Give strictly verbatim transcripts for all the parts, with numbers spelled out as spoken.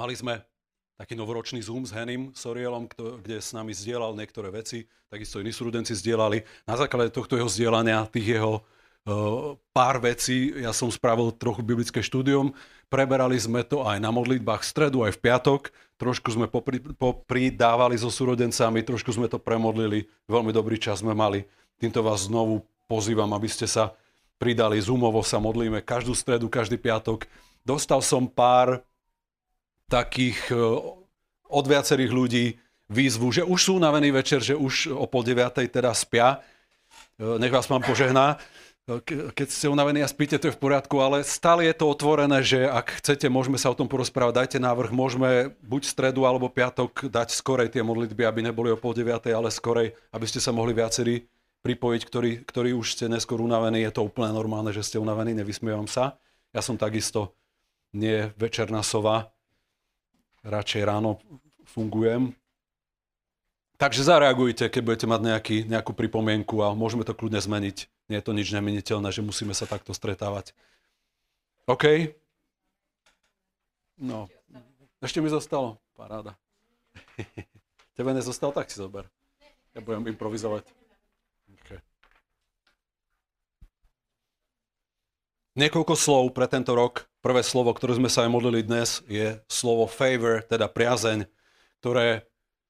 Mali sme taký novoročný Zoom s Henim Sorielom, kde s nami zdieľal niektoré veci, takisto iní súrodenci zdieľali. Na základe tohto jeho zdieľania, tých jeho uh, pár vecí, ja som spravil trochu biblické štúdium, preberali sme to aj na modlitbách v stredu, aj v piatok, trošku sme popri, popridávali so súrodencami, trošku sme to premodlili, veľmi dobrý čas sme mali. Týmto vás znovu pozývam, aby ste sa pridali, Zoomovo sa modlíme každú stredu, každý piatok. Dostal som pár takých od viacerých ľudí výzvu, že už sú unavení večer, že už o pol deviatej teda spia. Nech vás Pán požehná. Keď ste unavení a spíte, to je v poriadku, ale stále je to otvorené, že ak chcete, môžeme sa o tom porozprávať. Dajte návrh, môžeme buď stredu alebo piatok dať skorej tie modlitby, aby neboli o pol deviatej, ale skorej, aby ste sa mohli viacerí pripojiť, ktorí, ktorí už ste neskôr unavení. Je to úplne normálne, že ste unavení, nevysmievam sa. Ja som takisto nie večerná sova, radšej ráno fungujem. Takže zareagujte, keď budete mať nejaký, nejakú pripomienku a môžeme to kľudne zmeniť. Nie je to nič nemeniteľné, že musíme sa takto stretávať. OK? No, ešte mi zostalo. Paráda. Tebe nezostalo, tak si zober. Ja budem improvizovať. Okay. Niekoľko slov pre tento rok. Prvé slovo, ktoré sme sa aj modlili dnes, je slovo favor, teda priazeň, ktoré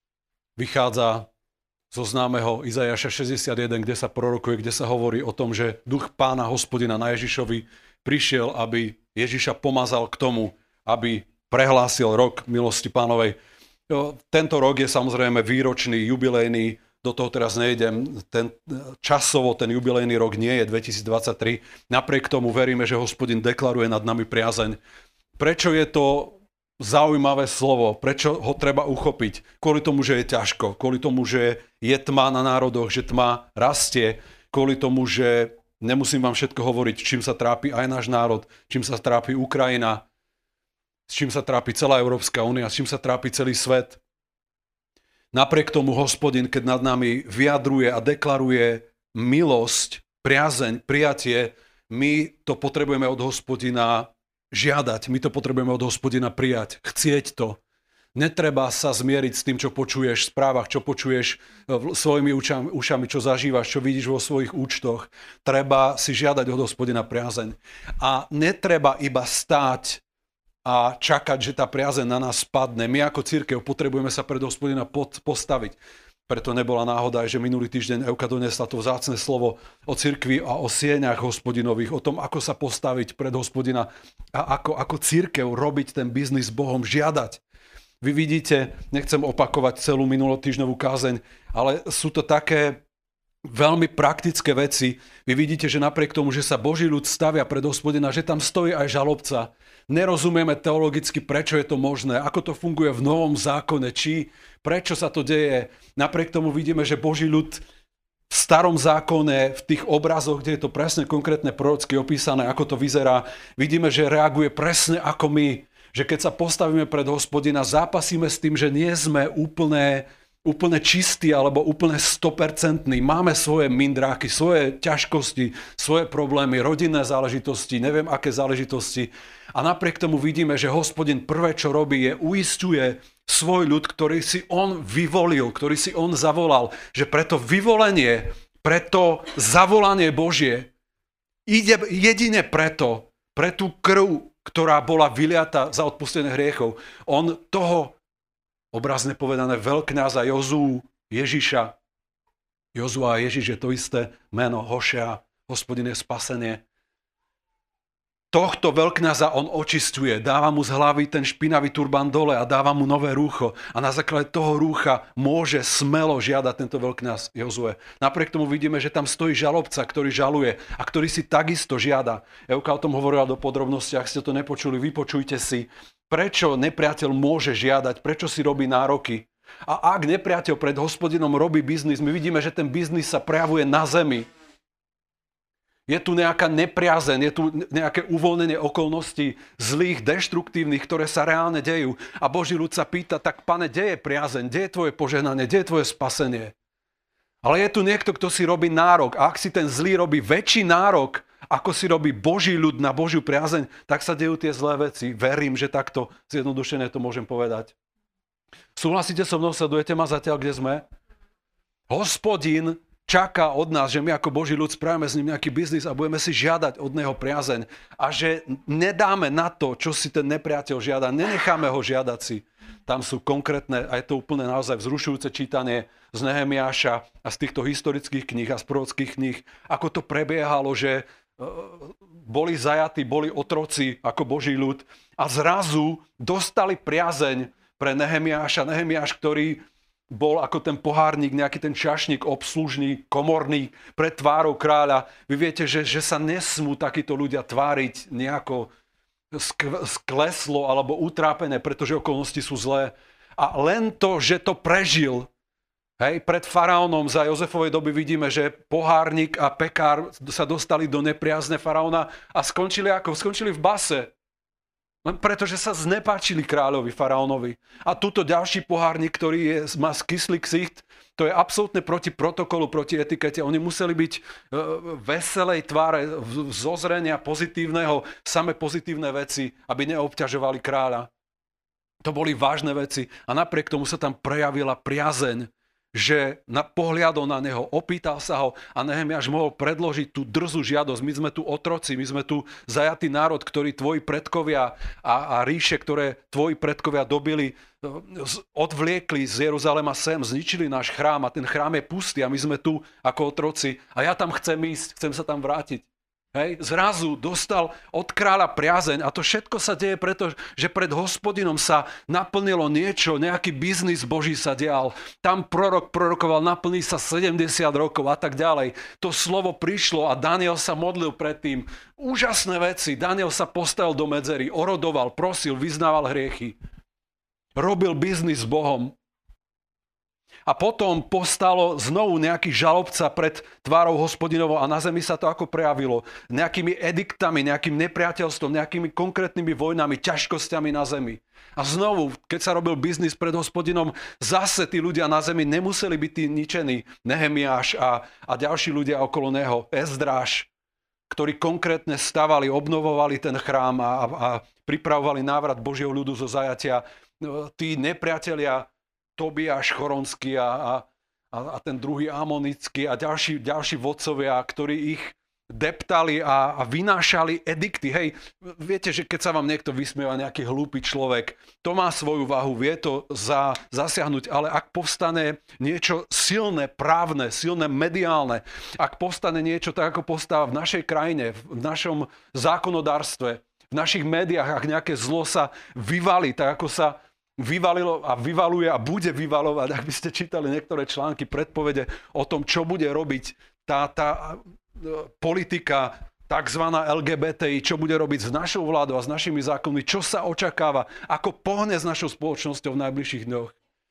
vychádza zo známeho Izaiáša šesťdesiatjeden, kde sa prorokuje, kde sa hovorí o tom, že duch Pána Hospodina na Ježišovi prišiel, aby Ježiša pomazal k tomu, aby prehlásil rok milosti Pánovej. Tento rok je samozrejme výročný, jubilejný, do toho teraz nejdem, ten, časovo ten jubilejný rok nie je dvetisícdvadsaťtri. Napriek tomu veríme, že Hospodin deklaruje nad nami priazeň. Prečo je to zaujímavé slovo? Prečo ho treba uchopiť? Kvôli tomu, že je ťažko. Kvôli tomu, že je tma na národoch, že tma rastie. Kvôli tomu, že nemusím vám všetko hovoriť, čím sa trápi aj náš národ, čím sa trápi Ukrajina, s čím sa trápi celá Európska únia, s čím sa trápi celý svet. Napriek tomu Hospodin, keď nad nami vyjadruje a deklaruje milosť, priazeň, prijatie, my to potrebujeme od Hospodina žiadať, my to potrebujeme od Hospodina prijať, chcieť to. Netreba sa zmieriť s tým, čo počuješ v správach, čo počuješ svojimi ušami, ušami, čo zažívaš, čo vidíš vo svojich účtoch. Treba si žiadať od Hospodina priazeň. A netreba iba stáť a čakať, že tá priazeň na nás spadne. My ako cirkev potrebujeme sa pred Hospodina postaviť. Preto nebola náhoda, že minulý týždeň Euka donesla to vzácne slovo o cirkvi a o sieňach Hospodinových, o tom, ako sa postaviť pred Hospodina a ako, ako cirkev robiť ten biznis s Bohom, žiadať. Vy vidíte, nechcem opakovať celú minulotýždňovú kázeň, ale sú to také veľmi praktické veci. Vy vidíte, že napriek tomu, že sa Boží ľud stavia pred Hospodina, že tam stojí aj žalobca. Nerozumieme teologicky, prečo je to možné, ako to funguje v Novom zákone, či prečo sa to deje. Napriek tomu vidíme, že Boží ľud v starom zákone, v tých obrazoch, kde je to presne konkrétne prorocky opísané, ako to vyzerá, vidíme, že reaguje presne ako my. Že keď sa postavíme pred Hospodina, zápasíme s tým, že nie sme úplne úplne čistý alebo úplne sto percent. Máme svoje mindráky, svoje ťažkosti, svoje problémy, rodinné záležitosti, neviem aké záležitosti. A napriek tomu vidíme, že Hospodin prvé, čo robí, je uisťuje svoj ľud, ktorý si on vyvolil, ktorý si on zavolal, že preto vyvolenie, preto zavolanie Božie ide jedine preto, pre tú krv, ktorá bola vyliata za odpustenie hriechov. On toho obrazne povedané veľkňaza Jozú, Ježiša. Jozua a Ježiš je to isté meno, Hošea, Hospodin je spasenie. Tohto veľkňaza on očisťuje, dáva mu z hlavy ten špinavý turban dole a dáva mu nové rúcho. A na základe toho rúcha môže smelo žiadať tento veľkňaz Jozue. Napriek tomu vidíme, že tam stojí žalobca, ktorý žaluje a ktorý si takisto žiada. Euka o tom hovorila do podrobnosti, ak ste to nepočuli, vypočujte si. Prečo nepriateľ môže žiadať, prečo si robí nároky. A ak nepriateľ pred Hospodinom robí biznis, my vidíme, že ten biznis sa prejavuje na zemi. Je tu nejaká nepriazeň, je tu nejaké uvoľnenie okolností zlých, deštruktívnych, ktoré sa reálne dejú. A Boží ľud sa pýta, tak Pane, kde je priazeň, kde je tvoje požehnanie, kde je tvoje spasenie? Ale je tu niekto, kto si robí nárok. A ak si ten zlý robí väčší nárok, ako si robí Boží ľud na Božiu priazeň, tak sa dejú tie zlé veci. Verím, že takto zjednodušene to môžem povedať. Súhlasíte so mnou, sledujete ma zatiaľ, kde sme? Hospodin čaká od nás, že my ako Boží ľud spravíme s ním nejaký biznis a budeme si žiadať od neho priazeň a že nedáme na to, čo si ten nepriateľ žiada, nenecháme ho žiadať si. Tam sú konkrétne, a je to úplne naozaj vzrušujúce čítanie z Nehemiáša a z týchto historických kníh a z prorockých kníh, ako to prebiehalo, že boli zajatí, boli otroci ako Boží ľud a zrazu dostali priazeň pre Nehemiáša. Nehemiáš, ktorý bol ako ten pohárnik, nejaký ten čašník, obslužný, komorný pred tvárou kráľa. Vy viete, že, že sa nesmú takíto ľudia tváriť nejako skleslo alebo utrápené, pretože okolnosti sú zlé. A len to, že to prežil, hej, pred faraónom za Jozefovej doby vidíme, že pohárnik a pekár sa dostali do nepriazne faraóna a skončili ako? Skončili v base. Len pretože sa znepáčili kráľovi, faraónovi. A tuto ďalší pohárnik, ktorý je, má skyslý ksicht, to je absolútne proti protokolu, proti etikete. Oni museli byť veselej tváre, zozrenia pozitívneho, same pozitívne veci, aby neobťažovali kráľa. To boli vážne veci a napriek tomu sa tam prejavila priazeň, že na pohľadol na neho, opýtal sa ho a Nehemiáš mohol predložiť tú drzú žiadosť. My sme tu otroci, my sme tu zajatý národ, ktorý tvoji predkovia a, a ríše, ktoré tvoji predkovia dobili, odvliekli z Jeruzalema sem, zničili náš chrám a ten chrám je pustý a my sme tu ako otroci a ja tam chcem ísť, chcem sa tam vrátiť. Hej, zrazu dostal od kráľa priazeň a to všetko sa deje preto, že pred Hospodinom sa naplnilo niečo, nejaký biznis Boží sa dial. Tam prorok prorokoval, naplní sa sedemdesiat rokov a tak ďalej. To slovo prišlo a Daniel sa modlil predtým. Úžasné veci. Daniel sa postavil do medzery, orodoval, prosil, vyznával hriechy. Robil biznis s Bohom. A potom postalo znovu nejaký žalobca pred tvárou Hospodinovou a na zemi sa to ako prejavilo. Nejakými ediktami, nejakým nepriateľstvom, nejakými konkrétnymi vojnami, ťažkosťami na zemi. A znovu, keď sa robil biznis pred Hospodinom, zase tí ľudia na zemi nemuseli byť tí ničení. Nehemiáš a, a ďalší ľudia okolo neho, Ezdráš, ktorí konkrétne stavali, obnovovali ten chrám a, a, a pripravovali návrat Božieho ľudu zo zajatia. Tí nepriatelia Tobiáš Choronský a, a, a ten druhý Amonický a ďalší, ďalší vodcovia, ktorí ich deptali a, a vynášali edikty. Hej, viete, že keď sa vám niekto vysmieva, nejaký hlúpy človek, to má svoju váhu, vie to za, zasiahnuť, ale ak povstane niečo silné, právne, silné, mediálne, ak povstane niečo tak, ako postáva v našej krajine, v našom zákonodárstve, v našich médiách, ak nejaké zlo sa vyvalí, tak ako sa vyvalilo a vyvaluje a bude vyvalovať, ak by ste čítali niektoré články, predpovede o tom, čo bude robiť tá, tá politika takzvaná el gé bé té í, čo bude robiť s našou vládou a s našimi zákonmi, čo sa očakáva, ako pohne s našou spoločnosťou v najbližších dňoch.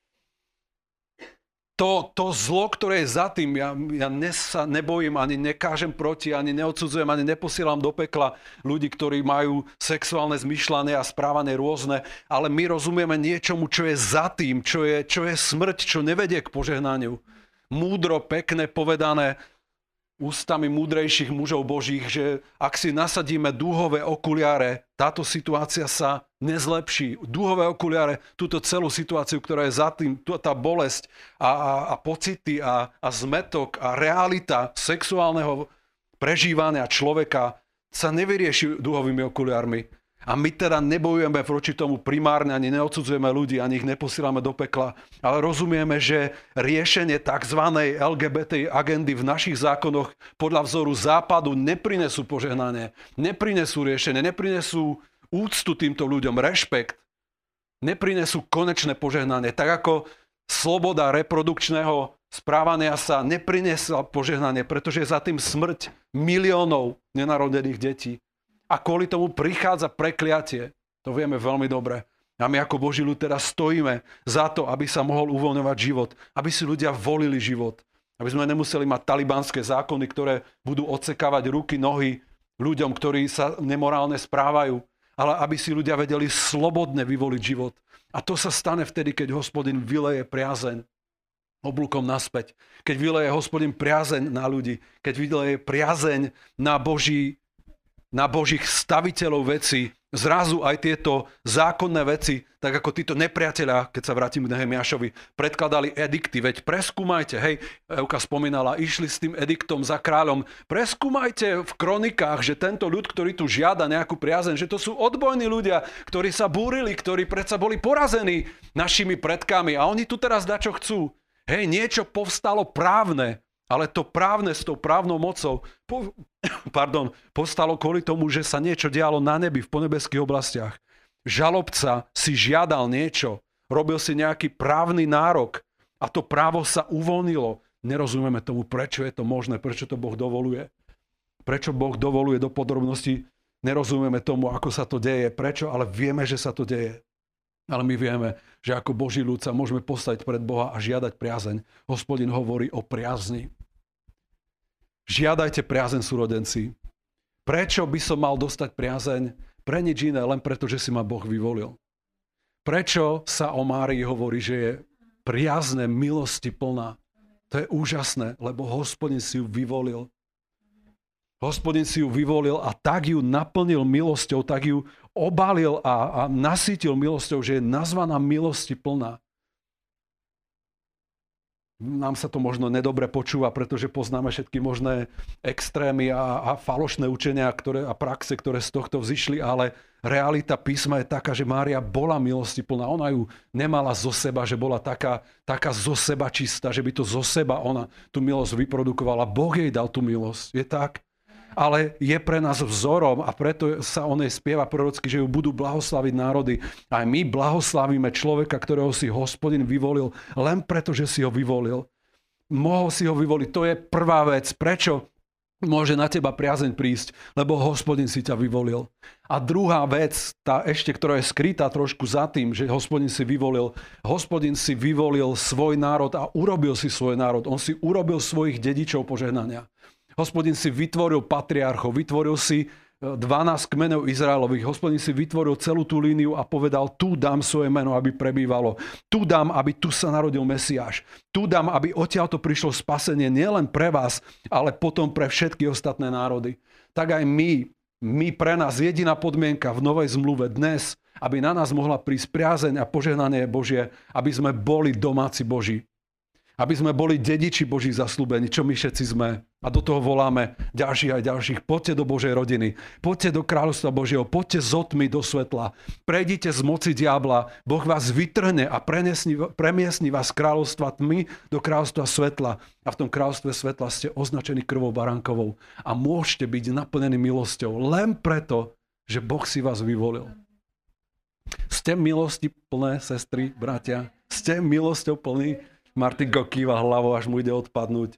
To, to zlo, ktoré je za tým, ja, ja ne, sa nebojím, ani nekážem proti, ani neodsudzujem, ani neposielam do pekla ľudí, ktorí majú sexuálne zmyšľanie a správanie rôzne, ale my rozumieme niečomu, čo je za tým, čo je, čo je smrť, čo nevedie k požehnaniu. Múdro, pekné, povedané ústami múdrejších mužov Božích, že ak si nasadíme dúhové okuliare, táto situácia sa nezlepší. Dúhové okuliare, túto celú situáciu, ktorá je za tým, tá bolesť a, a, a pocity a, a zmetok a realita sexuálneho prežívania človeka sa nevyrieši dúhovými okuliármi. A my teda nebojujeme proti tomu primárne, ani neodsudzujeme ľudí, ani ich neposílame do pekla, ale rozumieme, že riešenie tzv. el gé bé té agendy v našich zákonoch podľa vzoru západu neprinesú požehnanie, neprinesú riešenie, neprinesú úctu týmto ľuďom, rešpekt, neprinesú konečné požehnanie. Tak ako sloboda reprodukčného správania sa neprinesla požehnanie, pretože je za tým smrť miliónov nenarodených detí. A kvôli tomu prichádza prekliatie. To vieme veľmi dobre. A my ako Boží ľud teda stojíme za to, aby sa mohol uvoľňovať život. Aby si ľudia volili život. Aby sme nemuseli mať talibanské zákony, ktoré budú odsekávať ruky, nohy ľuďom, ktorí sa nemorálne správajú. Ale aby si ľudia vedeli slobodne vyvoliť život. A to sa stane vtedy, keď Hospodin vyleje priazeň oblúkom naspäť. Keď vyleje Hospodin priazeň na ľudí. Keď vyleje priazeň na Boží na Božích staviteľov veci, zrazu aj tieto zákonné veci, tak ako títo nepriatelia, keď sa vrátim k Nehemiášovi, predkladali edikty, veď preskúmajte, hej, Euka spomínala, išli s tým ediktom za kráľom, preskúmajte v kronikách, že tento ľud, ktorý tu žiada nejakú priazeň, že to sú odbojní ľudia, ktorí sa búrili, ktorí predsa boli porazení našimi predkami a oni tu teraz dačo chcú. Hej, niečo povstalo právne, ale to právne s tou právnou mocou po, pardon, povstalo kvôli tomu, že sa niečo dialo na nebi v ponebeských oblastiach. Žalobca si žiadal niečo, robil si nejaký právny nárok a to právo sa uvoľnilo. Nerozumieme tomu, prečo je to možné, prečo to Boh dovoluje. Prečo Boh dovoluje do podrobností, nerozumieme tomu, ako sa to deje, prečo, ale vieme, že sa to deje. Ale my vieme, že ako Boží ľud sa môžeme postaviť pred Boha a žiadať priazeň. Hospodin hovorí o priazni. Žiadajte priazeň, súrodenci. Prečo by som mal dostať priazeň? Pre nič iné, len preto, že si ma Boh vyvolil. Prečo sa o Márii hovorí, že je priazne, milosti plná? To je úžasné, lebo Hospodin si ju vyvolil. Hospodin si ju vyvolil a tak ju naplnil milosťou, tak ju obalil a, a nasýtil milosťou, že je nazvaná milosti plná. Nám sa to možno nedobre počúva, pretože poznáme všetky možné extrémy a, a falošné učenia ktoré, a praxe, ktoré z tohto vzišli, ale realita písma je taká, že Mária bola milosti plná. Ona ju nemala zo seba, že bola taká, taká zo seba čistá, že by to zo seba ona tú milosť vyprodukovala. Boh jej dal tú milosť. Je tak? Ale je pre nás vzorom a preto sa o nej spieva prorocky, že ju budú blahoslaviť národy. Aj my blahoslavíme človeka, ktorého si Hospodin vyvolil, len preto, že si ho vyvolil. Mohol si ho vyvoliť, to je prvá vec. Prečo môže na teba priazeň prísť? Lebo Hospodin si ťa vyvolil. A druhá vec, tá ešte, ktorá je skrytá trošku za tým, že Hospodin si vyvolil. Hospodin si vyvolil svoj národ a urobil si svoj národ. On si urobil svojich dedičov požehnania. Hospodin si vytvoril patriarchov, vytvoril si dvanásť kmeňov Izraelových. Hospodin si vytvoril celú tú líniu a povedal, tu dám svoje meno, aby prebývalo. Tu dám, aby tu sa narodil Mesiáš. Tu dám, aby odtiaľto prišlo spasenie nielen pre vás, ale potom pre všetky ostatné národy. Tak aj my, my pre nás jediná podmienka v novej zmluve dnes, aby na nás mohla prísť priazeň a požehnanie Božie, aby sme boli domáci Boží. Aby sme boli dediči Božích zasľúbení, čo my všetci sme. A do toho voláme ďalších aj ďalších. Poďte do Božej rodiny, poďte do kráľovstva Božieho, poďte z otmy do svetla. Prejdite z moci diabla, Boh vás vytrhne a premiestni vás z kráľovstva tmy do kráľovstva svetla. A v tom kráľovstve svetla ste označení krvou baránkovou. A môžete byť naplnení milosťou len preto, že Boh si vás vyvolil. Ste milosti plné, sestry, bratia? Ste milosťou plní? Martinko kýva hlavou, až mu ide odpadnúť.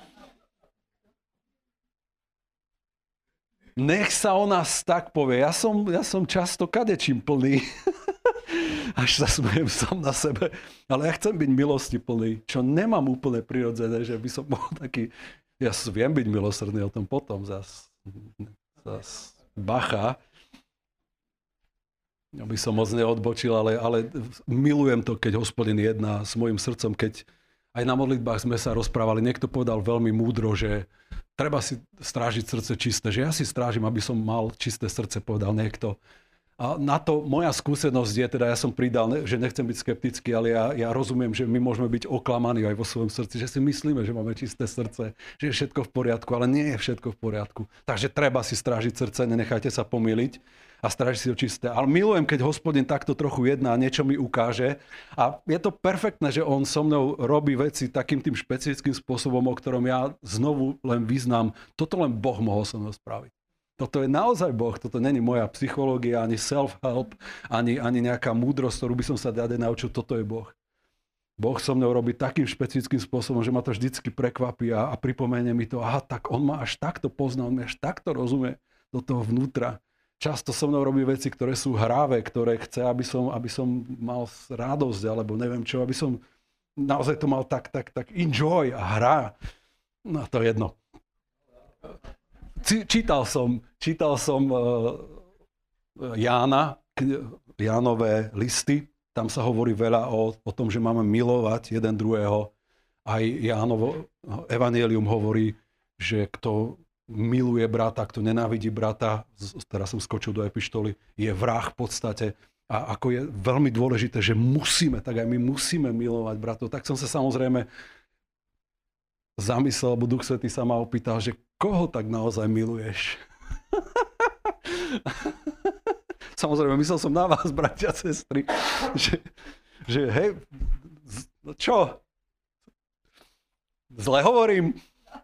Nech sa o nás tak povie. Ja som, ja som často kadečím plný. Až sa smejem sám na sebe. Ale ja chcem byť milosti plný, čo nemám úplne prirodzené, že by som bol taký... Ja viem byť milosrdný, o tom potom zas, zas bacha. Aby som moc neodbočil, ale, ale milujem to, keď Hospodin jedná s mojim srdcom, keď aj na modlitbách sme sa rozprávali. Niekto povedal veľmi múdro, že treba si strážiť srdce čisté, že ja si strážim, aby som mal čisté srdce, povedal niekto. A na to moja skúsenosť je, teda ja som pridal, že nechcem byť skeptický, ale ja, ja rozumiem, že my môžeme byť oklamaní aj vo svojom srdci, že si myslíme, že máme čisté srdce, že je všetko v poriadku, ale nie je všetko v poriadku. Takže treba si strážiť srdce, nenechajte sa pomýliť a strážiť si ho čisté. Ale milujem, keď Hospodin takto trochu jedná, niečo mi ukáže. A je to perfektné, že on so mnou robí veci takým tým špecifickým spôsobom, o ktorom ja znovu len vyznám. Toto len Boh mohol so mnou spraviť. Toto je naozaj Boh, toto není moja psychológia, ani self-help, ani, ani nejaká múdrosť, ktorú by som sa dade naučil, toto je Boh. Boh so mnou robí takým špecifickým spôsobom, že ma to vždycky prekvapí a, a pripomenie mi to, aha, tak on ma až takto pozná, on mi až takto rozumie do toho vnútra. Často so mnou robí veci, ktoré sú hravé, ktoré chce, aby som, aby som mal radosť, alebo neviem čo, aby som naozaj to mal tak, tak, tak enjoy a hra. No to je jedno. Čítal som, čítal som uh, Jána, Jánové listy. Tam sa hovorí veľa o, o tom, že máme milovať jeden druhého. Aj Jánovo evanjelium hovorí, že kto miluje brata, kto nenávidí brata, teraz som skočil do epištoly, je vrah v podstate. A ako je veľmi dôležité, že musíme, tak aj my musíme milovať bratov. Tak som sa samozrejme zamyslel, lebo Duch Svätý sa ma opýtal, že koho tak naozaj miluješ? Samozrejme, myslel som na vás, bratia a sestry, že, že hej, čo? Zle hovorím?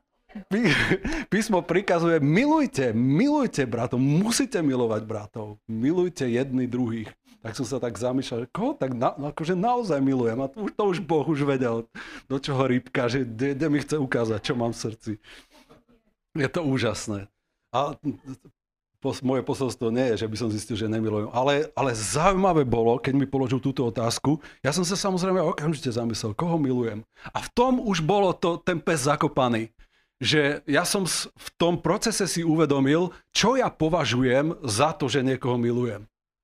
Písmo prikazuje, milujte, milujte bratov, musíte milovať bratov, milujte jedni druhých. Tak som sa tak zamýšľal, že koho tak na, akože naozaj milujem a to, to už Boh už vedel, do čoho rýbka, že kde mi chce ukázať, čo mám v srdci. Je to úžasné. A moje posolstvo nie je, že by som zistil, že nemilujem, ale, ale zaujímavé bolo, keď mi položil túto otázku, ja som sa samozrejme okamžite zamyslel, koho milujem. A v tom už bolo to, ten pes zakopaný. Že ja som v tom procese si uvedomil, čo ja považujem za to, že niekoho milujem.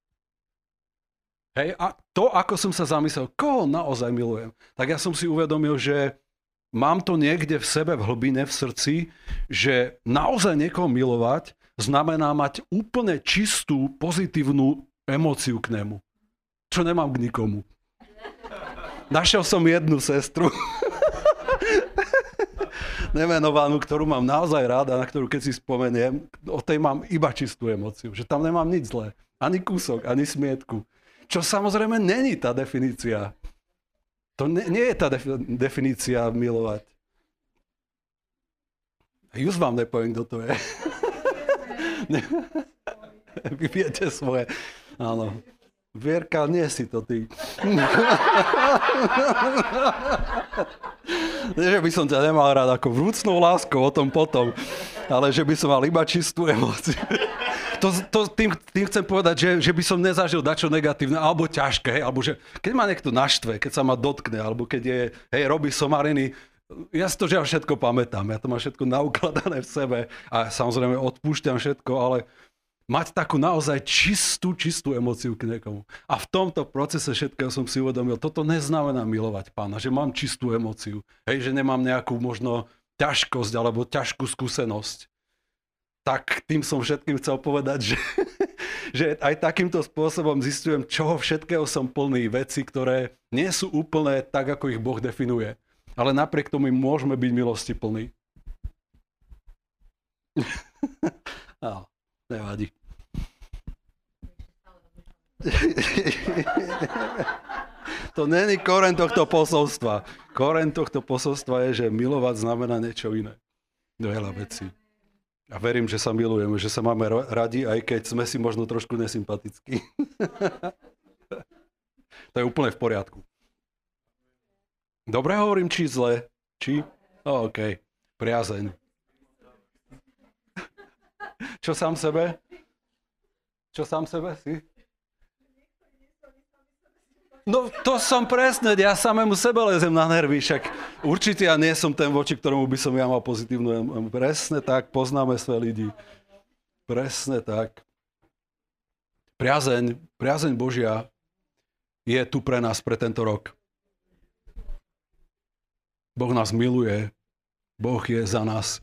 Hej, a to, ako som sa zamyslel, koho naozaj milujem, tak ja som si uvedomil, že mám to niekde v sebe, v hlbine, v srdci, že naozaj niekoho milovať znamená mať úplne čistú, pozitívnu emóciu k nemu. Čo nemám k nikomu. Našiel som jednu sestru, nemenovanú, ktorú mám naozaj rád a na ktorú keď si spomeniem, o tej mám iba čistú emóciu, že tam nemám nič zlé, ani kúsok, ani smietku. Čo samozrejme není tá definícia. To ne, nie je tá defi- definícia milovať. Už vám nepoviem, kto to je. Vy viete svoje. Áno. Vierka, nie si to ty. Nie, že by som ťa nemal rád ako vrúcnou láskou, o tom potom, ale že by som mal iba čistú emóciu. To, to tým, tým chcem povedať, že, že by som nezažil dačo negatívne, alebo ťažké, hej, alebo že keď ma niekto naštve, keď sa ma dotkne, alebo keď je, hej, robí somariny, ja si to žiaľ všetko pamätám, ja to mám všetko naukladané v sebe a samozrejme odpúšťam všetko, ale mať takú naozaj čistú, čistú emóciu k niekomu. A v tomto procese všetkého som si uvedomil, toto neznamená milovať Pána, že mám čistú emóciu, hej, že nemám nejakú možno ťažkosť alebo ťažkú skúsenosť. Tak tým som všetkým chcel povedať, že, že aj takýmto spôsobom zistujem, čoho všetkého som plný, veci, ktoré nie sú úplne tak, ako ich Boh definuje. Ale napriek tomu môžeme byť milosti plní. No, nevadí. To není koreň tohto posolstva. Koreň tohto posolstva je, že milovať znamená niečo iné. Veľa vecí. A verím, že sa milujeme, že sa máme radi, aj keď sme si možno trošku nesympatickí. To je úplne v poriadku. Dobre hovorím, či zle? Či? Oh, OK. Priazeň. Čo sám sebe? Čo sám sebe si? No to som presne, ja samému sebe lezem na nervy, však určite ja nie som ten, voči ktorému by som ja mal pozitívnu. Presne tak, poznáme svoje ľudí. Presne tak. Priazeň, priazeň Božia je tu pre nás, pre tento rok. Boh nás miluje, Boh je za nás.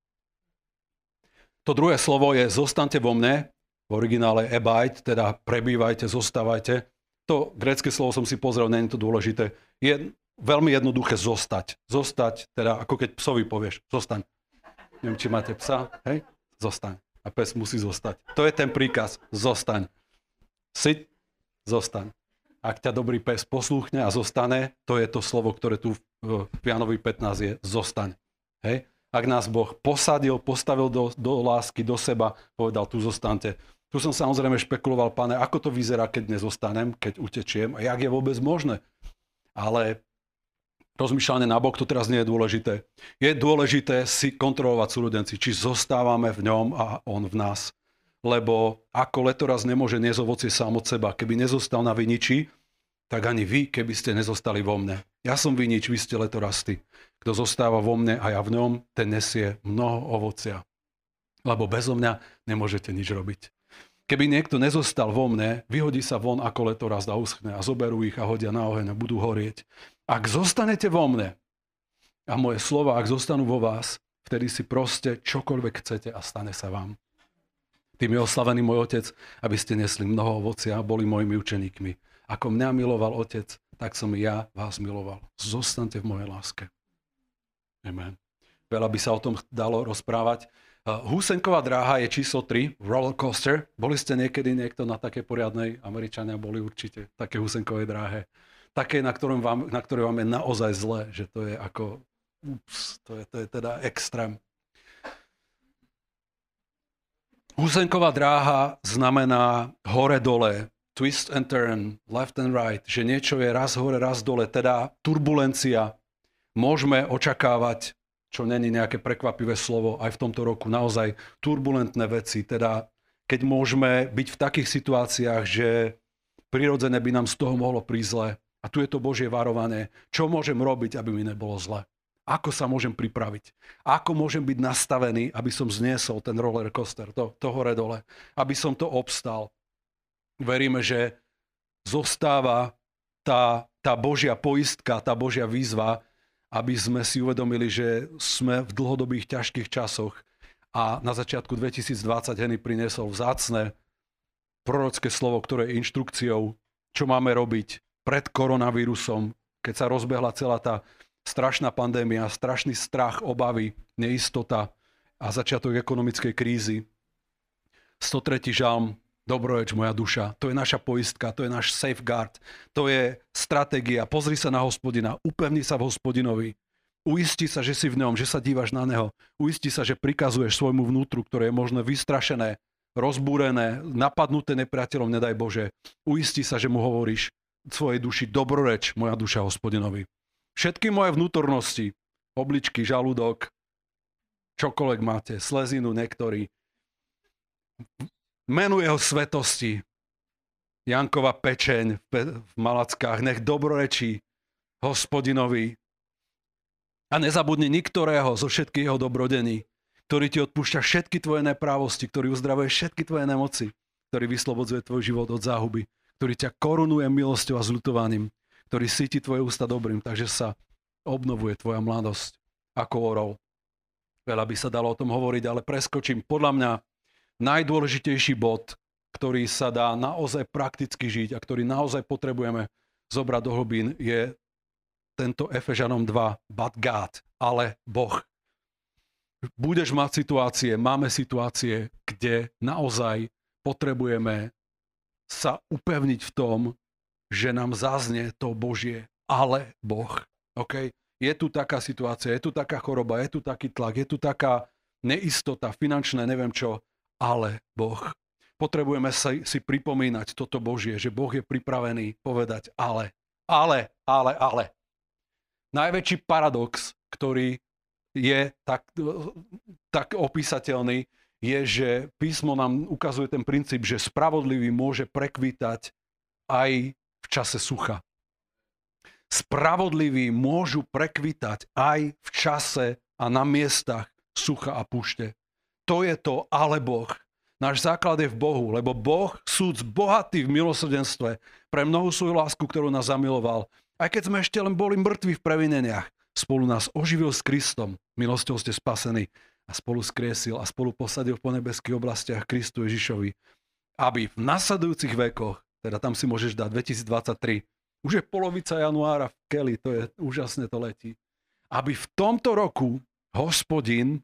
To druhé slovo je zostaňte vo mne, v originále abide, teda prebývajte, zostávajte. To grécke slovo som si pozrel, nie je to dôležité. Je veľmi jednoduché zostať. Zostať, teda ako keď psovi povieš, zostaň. Neviem, či máte psa, hej? Zostaň. A pes musí zostať. To je ten príkaz, zostaň. Siď, zostaň. Ak ťa dobrý pes poslúchne a zostane, to je to slovo, ktoré tu v Jánovi pätnásť je, zostaň. Hej? Ak nás Boh posadil, postavil do, do lásky, do seba, povedal, tu zostaňte. Tu som samozrejme špekuloval, Pane, ako to vyzerá, keď nezostanem, keď utečiem a jak je vôbec možné. Ale rozmýšľanie na bok, to teraz nie je dôležité. Je dôležité si kontrolovať súrodenci, či zostávame v ňom a on v nás. Lebo ako letoraz nemôže niesť ovocie sám od seba, keby nezostal na viniči, tak ani vy, keby ste nezostali vo mne. Ja som vinič, vy ste letorasty. Kto zostáva vo mne a ja v ňom, ten nesie mnoho ovocia. Lebo bezo mňa nemôžete nič robiť. Keby niekto nezostal vo mne, vyhodí sa von ako letorast a uschne a zoberú ich a hodia na oheň a budú horieť. Ak zostanete vo mne a moje slova, ak zostanú vo vás, Vtedy si proste čokoľvek chcete a stane sa vám. Tým je oslavený môj Otec, aby ste nesli mnoho ovocia a boli mojimi učeníkmi. Ako mňa miloval Otec, tak som ja vás miloval. Zostaňte v mojej láske. Amen. Veľa by sa o tom dalo rozprávať. Húsenková dráha je číslo tri, roller coaster. Boli ste niekedy niekto na také poriadnej? Američania boli určite v také húsenkovej dráhe. Také, na, ktorom vám, na ktorej vám je naozaj zle, že to je ako, ups, to je, to je teda extrém. Húsenková dráha znamená hore-dole, twist and turn, left and right, že niečo je raz hore, raz dole, teda turbulencia. Môžeme očakávať, čo není nejaké prekvapivé slovo, aj v tomto roku naozaj turbulentné veci, teda keď môžeme byť v takých situáciách, že prirodzené by nám z toho mohlo prísť zle. A tu je to Božie varovanie. Čo môžem robiť, aby mi nebolo zle? Ako sa môžem pripraviť? Ako môžem byť nastavený, aby som zniesol ten roller coaster, to, to hore-dole? Aby som to obstal. Veríme, že zostáva tá, tá Božia poistka, tá Božia výzva, aby sme si uvedomili, že sme v dlhodobých ťažkých časoch a na začiatku dvetisícdvadsať Henny priniesol vzácne prorocké slovo, ktoré je inštrukciou, čo máme robiť pred koronavírusom, keď sa rozbehla celá tá strašná pandémia, strašný strach, obavy, neistota a začiatok ekonomickej krízy. stotretí žalm, dobroreč moja duša, to je naša poistka, to je náš safeguard, to je stratégia. Pozri sa na Hospodina, upevni sa v Hospodinovi, uisti sa, že si v ňom, že sa dívaš na neho, uisti sa, že prikazuješ svojmu vnútru, ktoré je možno vystrašené, rozbúrené, napadnuté nepriateľom, nedaj Bože. Uisti sa, že mu hovoríš svojej duši, dobroreč moja duša Hospodinovi. Všetky moje vnútornosti, obličky, žalúdok, čokoľvek máte, slezinu niektorí, menu jeho svetosti, Jankova pečeň v, pe- v Malackách, nech dobrorečí Hospodinovi a nezabudni niktorého zo všetkých jeho dobrodení, ktorý ti odpúšťa všetky tvoje neprávosti, ktorý uzdravuje všetky tvoje nemoci, ktorý vyslobodzuje tvoj život od záhuby, ktorý ťa korunuje milosťou a zľutovaním, ktorý síti tvoje ústa dobrým, takže sa obnovuje tvoja mladosť ako orol. Veľa by sa dalo o tom hovoriť, ale preskočím. Podľa mňa najdôležitejší bod, ktorý sa dá naozaj prakticky žiť a ktorý naozaj potrebujeme zobrať do hlbín, je tento Efežanom dva, but God, ale Boh. Budeš mať situácie, máme situácie, kde naozaj potrebujeme sa upevniť v tom, že nám zaznie to Božie, ale Boh. Okay? Je tu taká situácia, je tu taká choroba, je tu taký tlak, je tu taká neistota, finančné, neviem čo, ale Boh. Potrebujeme si, si pripomínať toto Božie, že Boh je pripravený povedať ale, ale, ale, ale. Najväčší paradox, ktorý je tak, tak opísateľný, je, že písmo nám ukazuje ten princíp, že spravodlivý môže prekvítať aj v čase sucha. Spravodliví môžu prekvítať aj v čase a na miestach sucha a púšte. To je to, ale Boh. Náš základ je v Bohu, lebo Boh, súd bohatý v milosrdenstve, pre mnohú svoju lásku, ktorú nás zamiloval. Aj keď sme ešte len boli mŕtvi v previneniach, spolu nás oživil s Kristom. Milosťou ste spasení a spolu skriesil a spolu posadil v ponebeských oblastiach Kristu Ježišovi, aby v nasledujúcich vekoch, teda tam si môžeš dať dvetisícdvadsaťtri, už je polovica januára v Keli, to je úžasné, to letí, aby v tomto roku Hospodin,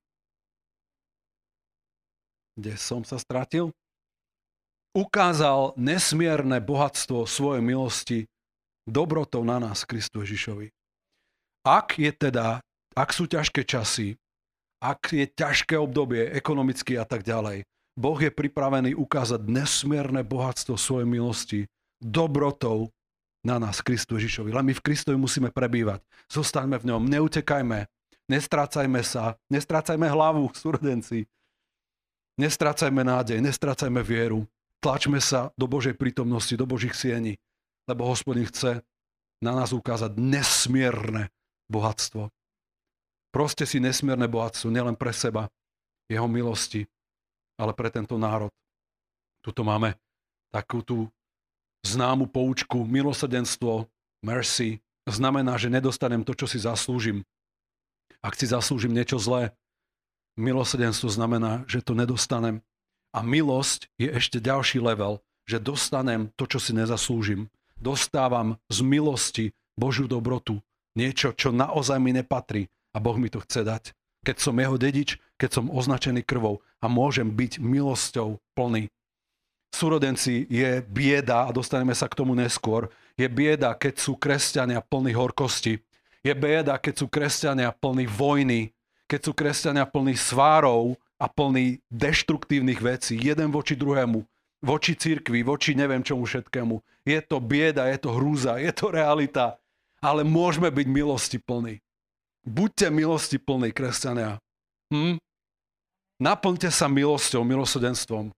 kde som sa stratil, ukázal nesmierne bohatstvo svojej milosti dobrotou na nás, Kristu Ježišovi. Ak je teda, ak sú ťažké časy, ak je ťažké obdobie ekonomicky a tak ďalej, Boh je pripravený ukázať nesmierne bohatstvo svojej milosti dobrotou na nás, Kristu Ježišovi. Len my v Kristovi musíme prebývať. Zostaňme v ňom, neutekajme, nestrácajme sa, nestrácajme hlavu, súrodenci. Nestrácajme nádej, nestrácajme vieru. Tlačme sa do Božej prítomnosti, do Božích siení, lebo Hospodin chce na nás ukázať nesmierne bohatstvo. Proste si nesmierne bohatstvo, nielen pre seba, jeho milosti, ale pre tento národ. Tuto máme takú tú známu poučku, milosrdenstvo, mercy, znamená, že nedostanem to, čo si zaslúžim. Ak si zaslúžim niečo zlé, Milosrdenstvo znamená, že to nedostanem. A milosť je ešte ďalší level, že dostanem to, čo si nezaslúžim. Dostávam z milosti Božiu dobrotu. Niečo, čo naozaj mi nepatrí a Boh mi to chce dať. Keď som jeho dedič, keď som označený krvou a môžem byť milosťou plný. Súrodenci, je bieda, a dostaneme sa k tomu neskôr, je bieda, keď sú kresťania plní horkosti. Je bieda, keď sú kresťania plní vojny, keď sú kresťania plní svárov a plný deštruktívnych vecí, jeden voči druhému, voči cirkvi, voči neviem čomu všetkému. Je to bieda, je to hrúza, je to realita, ale môžeme byť milosti plní. Buďte milosti plní, kresťania. Hm? Naplňte sa milosťou, milosrdenstvom.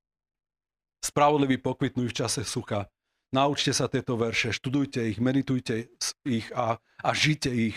Spravodliví pokvitnú v čase sucha. Naučte sa tieto verše, študujte ich, meditujte ich a, a žite ich.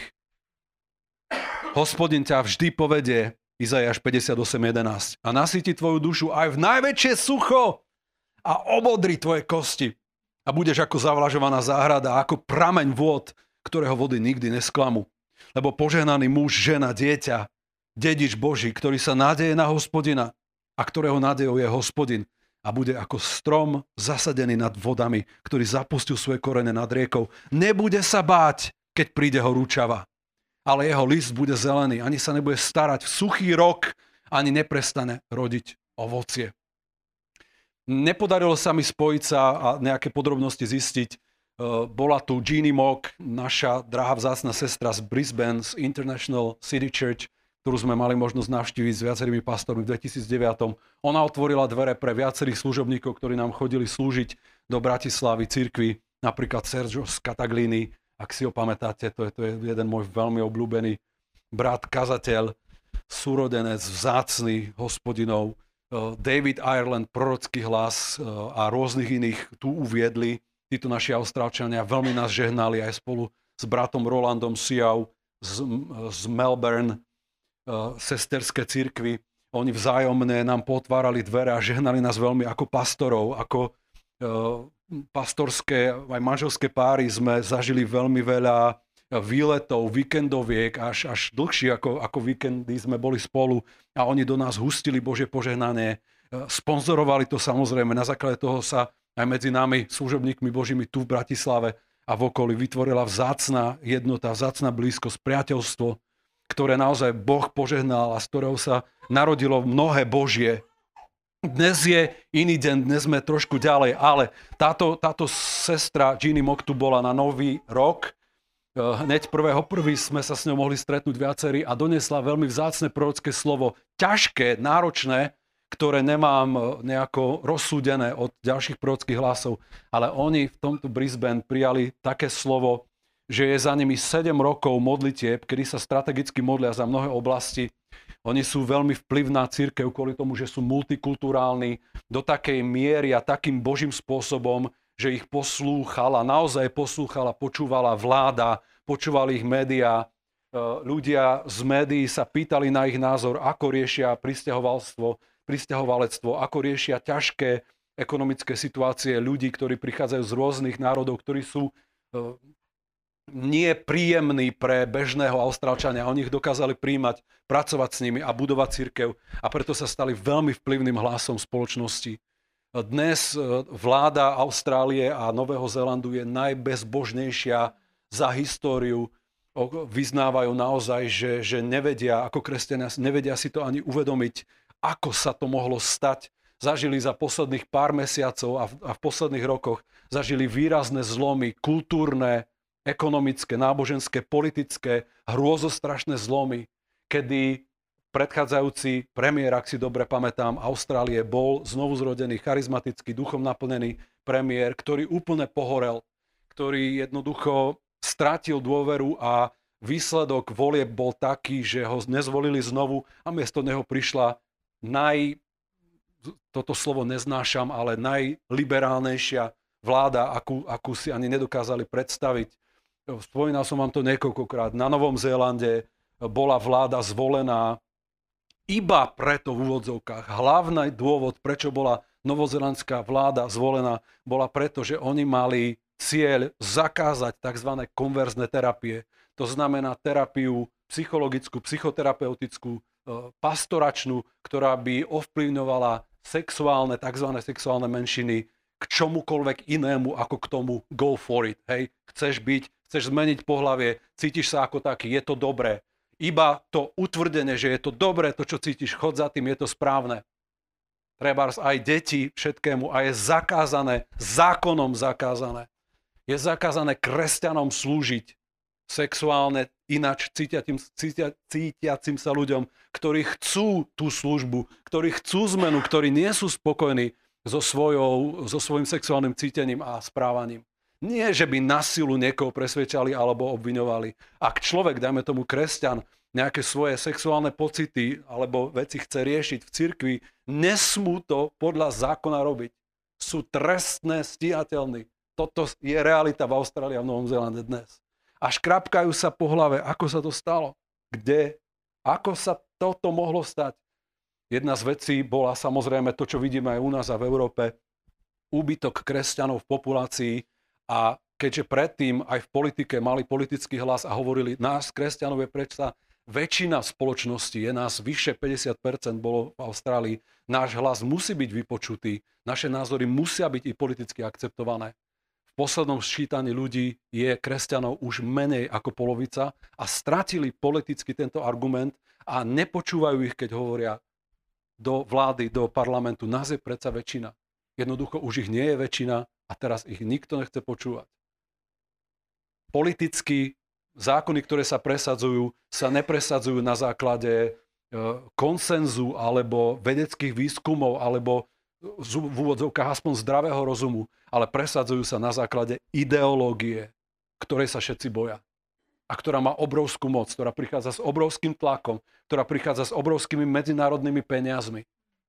Hospodin ťa vždy povedie, Izaiáš päťdesiatosem jedenásť, a nasýti tvoju dušu aj v najväčšie sucho a obodri tvoje kosti. A budeš ako zavlažovaná záhrada, ako prameň vôd, ktorého vody nikdy nesklamú. Lebo požehnaný muž, žena, dieťa, dedič Boží, ktorý sa nádeje na Hospodina a ktorého nádejou je Hospodin a bude ako strom zasadený nad vodami, ktorý zapustil svoje korene nad riekou. Nebude sa báť, keď príde horúčava, ale jeho list bude zelený, ani sa nebude starať v suchý rok, ani neprestane rodiť ovocie. Nepodarilo sa mi spojiť sa a nejaké podrobnosti zistiť. Bola tu Jeannie Mock, naša drahá vzácna sestra z Brisbane, z International City Church, ktorú sme mali možnosť navštíviť s viacerými pastormi v dvetisícdeväť. Ona otvorila dvere pre viacerých služobníkov, ktorí nám chodili slúžiť do Bratislavy, cirkvi, napríklad Sergio z Kataglíny. Ak si ho pamätáte, to je, to je jeden môj veľmi obľúbený brat, kazateľ, súrodenec, vzácny Hospodinov. David Ireland, prorocký hlas a rôznych iných tu uviedli. Títo naši Austrálčania veľmi nás žehnali aj spolu s bratom Rolandom Siau z, z Melbourne, sesterské cirkvi. Oni vzájomne nám potvárali dvere a žehnali nás veľmi ako pastorov, ako pastorské, aj manželské páry sme zažili veľmi veľa výletov, víkendoviek, až, až dlhšie ako, ako víkendy sme boli spolu a oni do nás hustili Božie požehnanie. Sponzorovali to samozrejme, na základe toho sa aj medzi nami, služobníkmi Božími tu v Bratislave a v okolí vytvorila vzácna jednota, vzácna blízkosť, priateľstvo, ktoré naozaj Boh požehnal a z ktorého sa narodilo mnohé Božie. Dnes je iný deň, dnes sme trošku ďalej, ale táto, táto sestra Jeannie Mock tu bola na Nový rok. Hneď prvého prvý sme sa s ňou mohli stretnúť viacerí a donesla veľmi vzácne prorocké slovo, ťažké, náročné, ktoré nemám nejako rozsúdené od ďalších prorockých hlasov, ale oni v tomto Brisbane prijali také slovo, že je za nimi sedem rokov modlitieb, kedy sa strategicky modlia za mnohé oblasti. Oni sú veľmi vplyvná cirkev kvôli tomu, že sú multikulturálni do takej miery a takým Božím spôsobom, že ich poslúchala, naozaj poslúchala, počúvala vláda, počúvali ich médiá. Ľudia z médií sa pýtali na ich názor, ako riešia prisťahovalstvo, prisťahovalectvo, ako riešia ťažké ekonomické situácie ľudí, ktorí prichádzajú z rôznych národov, ktorí sú nie príjemní pre bežného Austrálčania. Oni ich dokázali príjmať, pracovať s nimi a budovať cirkev a preto sa stali veľmi vplyvným hlasom spoločnosti. Dnes vláda Austrálie a Nového Zélandu je najbezbožnejšia za históriu. Vyznávajú naozaj, že, že nevedia, ako kresťania, nevedia si to ani uvedomiť, ako sa to mohlo stať. Zažili za posledných pár mesiacov a v, a v posledných rokoch zažili výrazné zlomy, kultúrne, ekonomické, náboženské, politické, hrôzostrašné zlomy, kedy predchádzajúci premiér, ak si dobre pamätám, Austrálie, bol znovu zrodený, charizmatický, duchom naplnený premiér, ktorý úplne pohorel, ktorý jednoducho strátil dôveru a výsledok volieb bol taký, že ho nezvolili znovu a miesto neho prišla naj, toto slovo neznášam, ale najliberálnejšia vláda, akú, akú si ani nedokázali predstaviť. Spomínal som vám to niekoľkokrát. Na Novom Zélande bola vláda zvolená iba preto v úvodzovkách. Hlavný dôvod, prečo bola novozélandská vláda zvolená, bola preto, že oni mali cieľ zakázať tzv. Konverzné terapie. To znamená terapiu psychologickú, psychoterapeutickú pastoračnú, ktorá by ovplyvňovala sexuálne, tzv. Sexuálne menšiny k čomukoľvek inému ako k tomu go for it. Hej? Chceš byť, chceš zmeniť pohlavie, cítiš sa ako taký, je to dobré. Iba to utvrdenie, že je to dobré, to, čo cítiš, chod za tým, je to správne. Trebárs aj deti všetkému a je zakázané, zákonom zakázané. Je zakázané kresťanom slúžiť sexuálne ináč cítiacim, cítia, cítiacim sa ľuďom, ktorí chcú tú službu, ktorí chcú zmenu, ktorí nie sú spokojní so, svojou, so svojím sexuálnym cítením a správaním. Nie, že by na silu niekoho presvedčali alebo obviňovali. Ak človek, dajme tomu kresťan, nejaké svoje sexuálne pocity alebo veci chce riešiť v cirkvi, nesmú to podľa zákona robiť. Sú trestné, stíhateľní. Toto je realita v Austrálii a v Novom Zélande dnes. A škrapkajú sa po hlave, ako sa to stalo, kde, ako sa toto mohlo stať. Jedna z vecí bola samozrejme to, čo vidíme aj u nás a v Európe, úbytok kresťanov v populácii a keďže predtým aj v politike mali politický hlas a hovorili, nás kresťanov je predsa väčšina spoločnosti, je nás vyše päťdesiat percent bolo v Austrálii, náš hlas musí byť vypočutý, naše názory musia byť i politicky akceptované. V poslednom sčítaní ľudí je kresťanov už menej ako polovica a stratili politicky tento argument a nepočúvajú ich, keď hovoria do vlády, do parlamentu. Nás je predsa väčšina. Jednoducho už ich nie je väčšina a teraz ich nikto nechce počúvať. Politicky zákony, ktoré sa presadzujú, sa nepresadzujú na základe konsenzu alebo vedeckých výskumov alebo v úvodzovkách aspoň zdravého rozumu, ale presadzujú sa na základe ideológie, ktorej sa všetci boja. A ktorá má obrovskú moc, ktorá prichádza s obrovským tlakom, ktorá prichádza s obrovskými medzinárodnými peniazmi.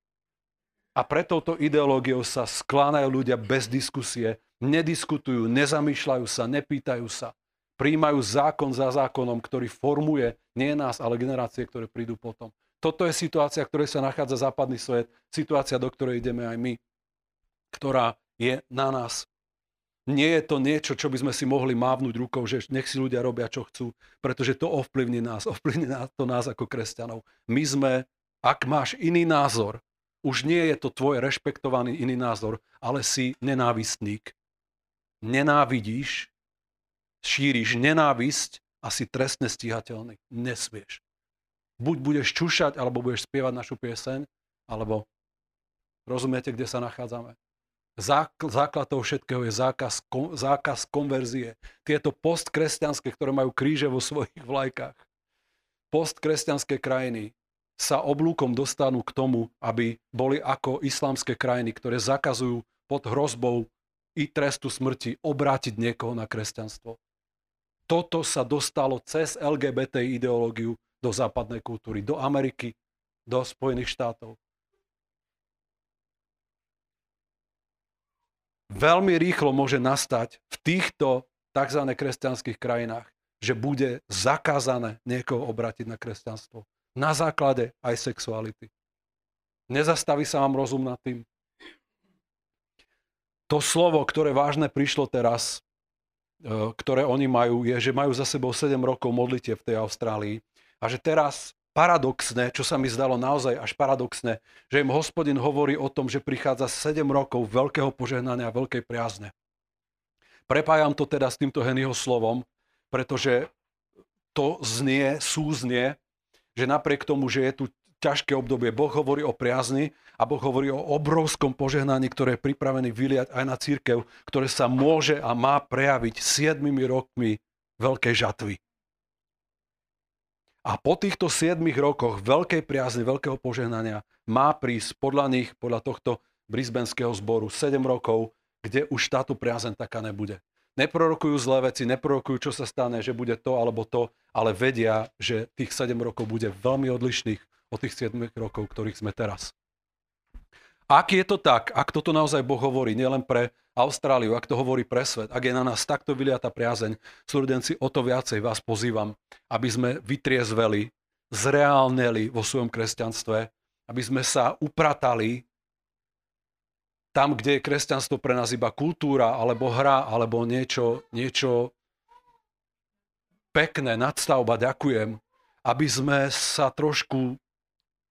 A pre touto ideológiou sa skláňajú ľudia bez diskusie, nediskutujú, nezamýšľajú sa, nepýtajú sa. Prijímajú zákon za zákonom, ktorý formuje nie nás, ale generácie, ktoré prídu potom. Toto je situácia, v ktorej sa nachádza západný svet, situácia, do ktorej ideme aj my, ktorá je na nás. Nie je to niečo, čo by sme si mohli mávnuť rukou, že nech si ľudia robia, čo chcú, pretože to ovplyvní nás, ovplyvní to nás ako kresťanov. My sme, ak máš iný názor, už nie je to tvoj rešpektovaný iný názor, ale si nenávistník. Nenávidíš, šíriš nenávisť a si trestne stíhateľný. Nesmieš. Buď budeš čušať, alebo budeš spievať našu pieseň, alebo rozumiete, kde sa nachádzame. Základ toho všetkého je zákaz, zákaz konverzie. Tieto postkresťanské, ktoré majú kríže vo svojich vlajkách, postkresťanské krajiny sa oblúkom dostanú k tomu, aby boli ako islamské krajiny, ktoré zakazujú pod hrozbou i trestu smrti obrátiť niekoho na kresťanstvo. Toto sa dostalo cez el gé bé té ideológiu do západnej kultúry, do Ameriky, do Spojených štátov. Veľmi rýchlo môže nastať v týchto tzv. Kresťanských krajinách, že bude zakázané niekoho obrátiť na kresťanstvo. Na základe aj sexuality. Nezastaví sa vám rozum nad tým? To slovo, ktoré vážne prišlo teraz, ktoré oni majú, je, že majú za sebou sedem rokov modlitieb v tej Austrálii a že teraz paradoxné, čo sa mi zdalo naozaj až paradoxné, že im Hospodin hovorí o tom, že prichádza sedem rokov veľkého požehnania a veľkej priazne. Prepájam to teda s týmto Hennyho slovom, pretože to znie, súznie, že napriek tomu, že je tu ťažké obdobie, Boh hovorí o priazni a Boh hovorí o obrovskom požehnaní, ktoré je pripravený vyliať aj na cirkev, ktoré sa môže a má prejaviť siedmimi rokmi veľkej žatvy. A po týchto siedmich rokoch veľkej priazny, veľkého požehnania má prísť podľa nich, podľa tohto brisbanského zboru, sedem rokov, kde už táto priazeň taká nebude. Neprorokujú zlé veci, neprorokujú, čo sa stane, že bude to alebo to, ale vedia, že tých sedem rokov bude veľmi odlišných od tých siedmich rokov, ktorých sme teraz. Ak je to tak, ak toto naozaj Boh hovorí, nielen pre Austráliu, ak to hovorí pre svet, ak je na nás takto vyliatá priazeň, súrodenci, o to viacej vás pozývam, aby sme vytriezveli, zreálneli vo svojom kresťanstve, aby sme sa upratali tam, kde je kresťanstvo pre nás iba kultúra, alebo hra, alebo niečo, niečo pekné, nadstavba, ďakujem, aby sme sa trošku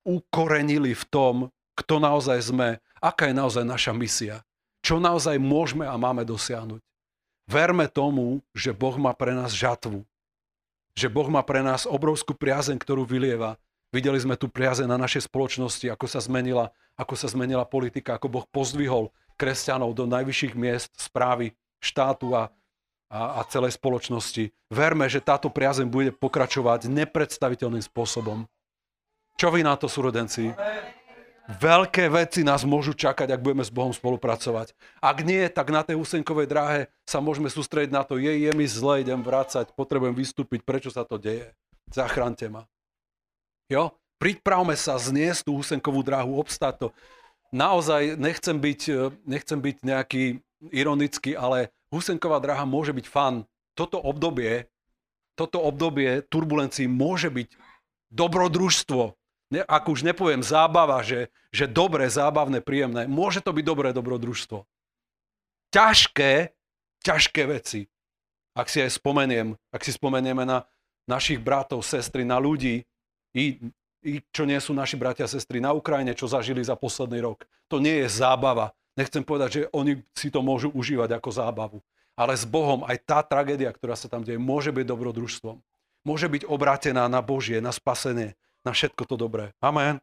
ukorenili v tom, kto naozaj sme, aká je naozaj naša misia, čo naozaj môžeme a máme dosiahnuť. Verme tomu, že Boh má pre nás žatvu, že Boh má pre nás obrovskú priazeň, ktorú vylieva. Videli sme tu priazeň na našej spoločnosti, ako sa zmenila, ako sa zmenila politika, ako Boh pozdvihol kresťanov do najvyšších miest správy štátu a, a, a celej spoločnosti. Verme, že táto priazeň bude pokračovať nepredstaviteľným spôsobom. Čo vy na to, súrodenci? Veľké veci nás môžu čakať, ak budeme s Bohom spolupracovať. Ak nie, tak na tej Husenkovej dráhe sa môžeme sústrediť na to, je, je mi zle, idem vrácať, potrebujem vystúpiť, prečo sa to deje. Zachránte ma. Jo? Pripravme sa zniesť tú Husenkovú dráhu, obstáť to. Naozaj nechcem byť, nechcem byť nejaký ironický, ale Husenková dráha môže byť fun. Toto obdobie, toto obdobie turbulencií môže byť dobrodružstvo. Ne, ako už nepoviem zábava, že, že dobré, zábavné, príjemné. Môže to byť dobré dobrodružstvo. Ťažké, ťažké veci. Ak si aj spomeniem, ak si spomenieme na našich bratov, sestry, na ľudí, i, i čo nie sú naši bratia a sestry na Ukrajine, čo zažili za posledný rok. To nie je zábava. Nechcem povedať, že oni si to môžu užívať ako zábavu. Ale s Bohom aj tá tragédia, ktorá sa tam deje, môže byť dobrodružstvom. Môže byť obrátená na Božie, na spasenie, na všetko to dobré. Amen.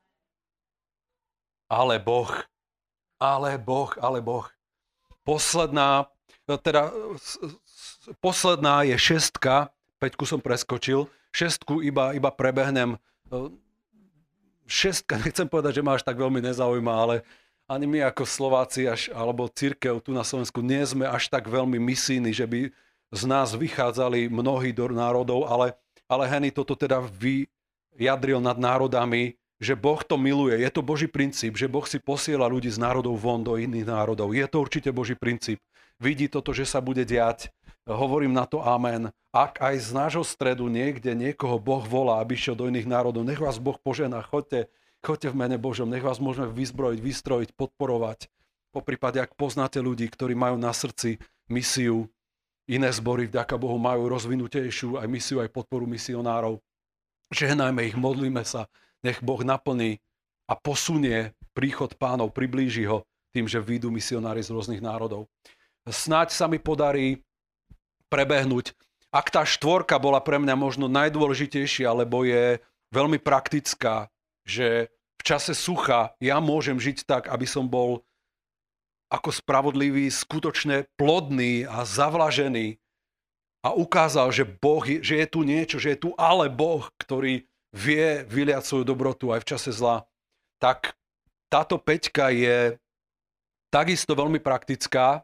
Ale Boh, ale Boh, ale Boh. Posledná, teda posledná je šestka, päťku som preskočil, šestku iba, iba prebehnem. Šestka, nechcem povedať, že ma až tak veľmi nezaujíma, ale ani my ako Slováci až, alebo cirkev tu na Slovensku nie sme až tak veľmi misijní, že by z nás vychádzali mnohí do národov, ale, ale Henny toto teda vy jadril nad národami, že Boh to miluje. Je to Boží princíp, že Boh si posiela ľudí z národov von do iných národov. Je to určite Boží princíp. Vidí toto, že sa bude diať. Hovorím na to amen. Ak aj z nášho stredu niekde niekoho Boh volá, aby šiel do iných národov, nech vás Boh požehná. Choďte, choďte v mene Božom. Nech vás môžeme vyzbrojiť, vystrojiť, podporovať. Poprípade, ak poznáte ľudí, ktorí majú na srdci misiu, iné zbory, vďaka Bohu, majú rozvinutejšiu aj misiu, aj podporu misionárov. Žehnajme ich, modlíme sa, nech Boh naplní a posunie príchod Pánov, priblíži ho tým, že výjdu misionári z rôznych národov. Snáď sa mi podarí prebehnúť. Ak tá štvorka bola pre mňa možno najdôležitejšia, lebo je veľmi praktická, že v čase sucha ja môžem žiť tak, aby som bol ako spravodlivý, skutočne plodný a zavlažený, a ukázal, že Boh, že je tu niečo, že je tu ale Boh, ktorý vie vyliať svoju dobrotu aj v čase zla. Tak táto päťka je takisto veľmi praktická,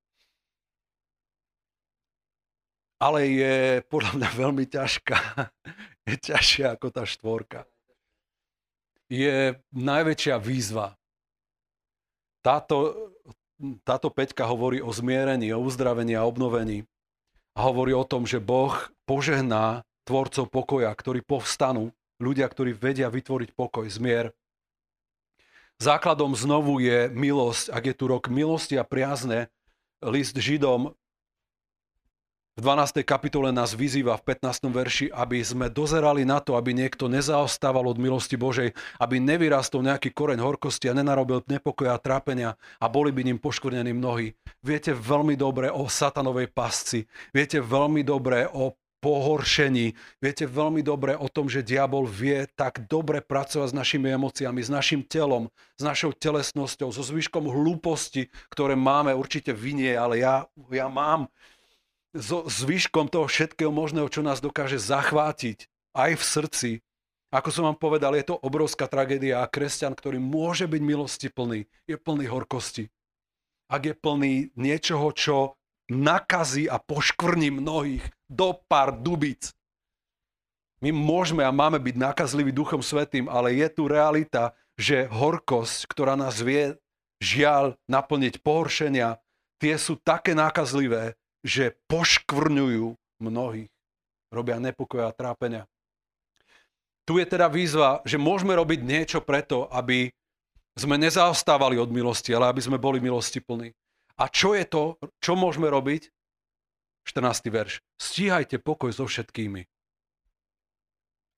ale je podľa mňa veľmi ťažká. Je ťažšia ako tá štvorka. Je najväčšia výzva. Táto, táto päťka hovorí o zmierení, o uzdravení a obnovení. A hovorí o tom, že Boh požehná tvorcov pokoja, ktorí povstanú, ľudia, ktorí vedia vytvoriť pokoj, zmier. Základom znovu je milosť. Ak je tu rok milosti a priazne, list Židom v dvanástej kapitole nás vyzýva v pätnástom verši, aby sme dozerali na to, aby niekto nezaostával od milosti Božej, aby nevyrastol nejaký koreň horkosti a nenarobil nepokoja a trápenia a boli by ním poškvrnení mnohí. Viete veľmi dobre o satanovej pasci, viete veľmi dobre o pohoršení, viete veľmi dobre o tom, že diabol vie tak dobre pracovať s našimi emóciami, s našim telom, s našou telesnosťou, so zvyškom hlúposti, ktoré máme, určite vy nie, ale ja, ja mám, so zvyškom toho všetkého možného, čo nás dokáže zachvátiť aj v srdci. Ako som vám povedal, je to obrovská tragédia a kresťan, ktorý môže byť milostiplný, je plný horkosti. Ak je plný niečoho, čo nakazí a poškvrní mnohých do pár dubic. My môžeme a máme byť nakazliví Duchom Svätým, ale je tu realita, že horkosť, ktorá nás vie žiaľ naplniť pohoršenia, tie sú také nákazlivé, že poškvrňujú mnohých. Robia nepokoja a trápenia. Tu je teda výzva, že môžeme robiť niečo preto, aby sme nezaostávali od milosti, ale aby sme boli milostiplní. A čo je to, čo môžeme robiť? štrnásty verš. Stíhajte pokoj so všetkými.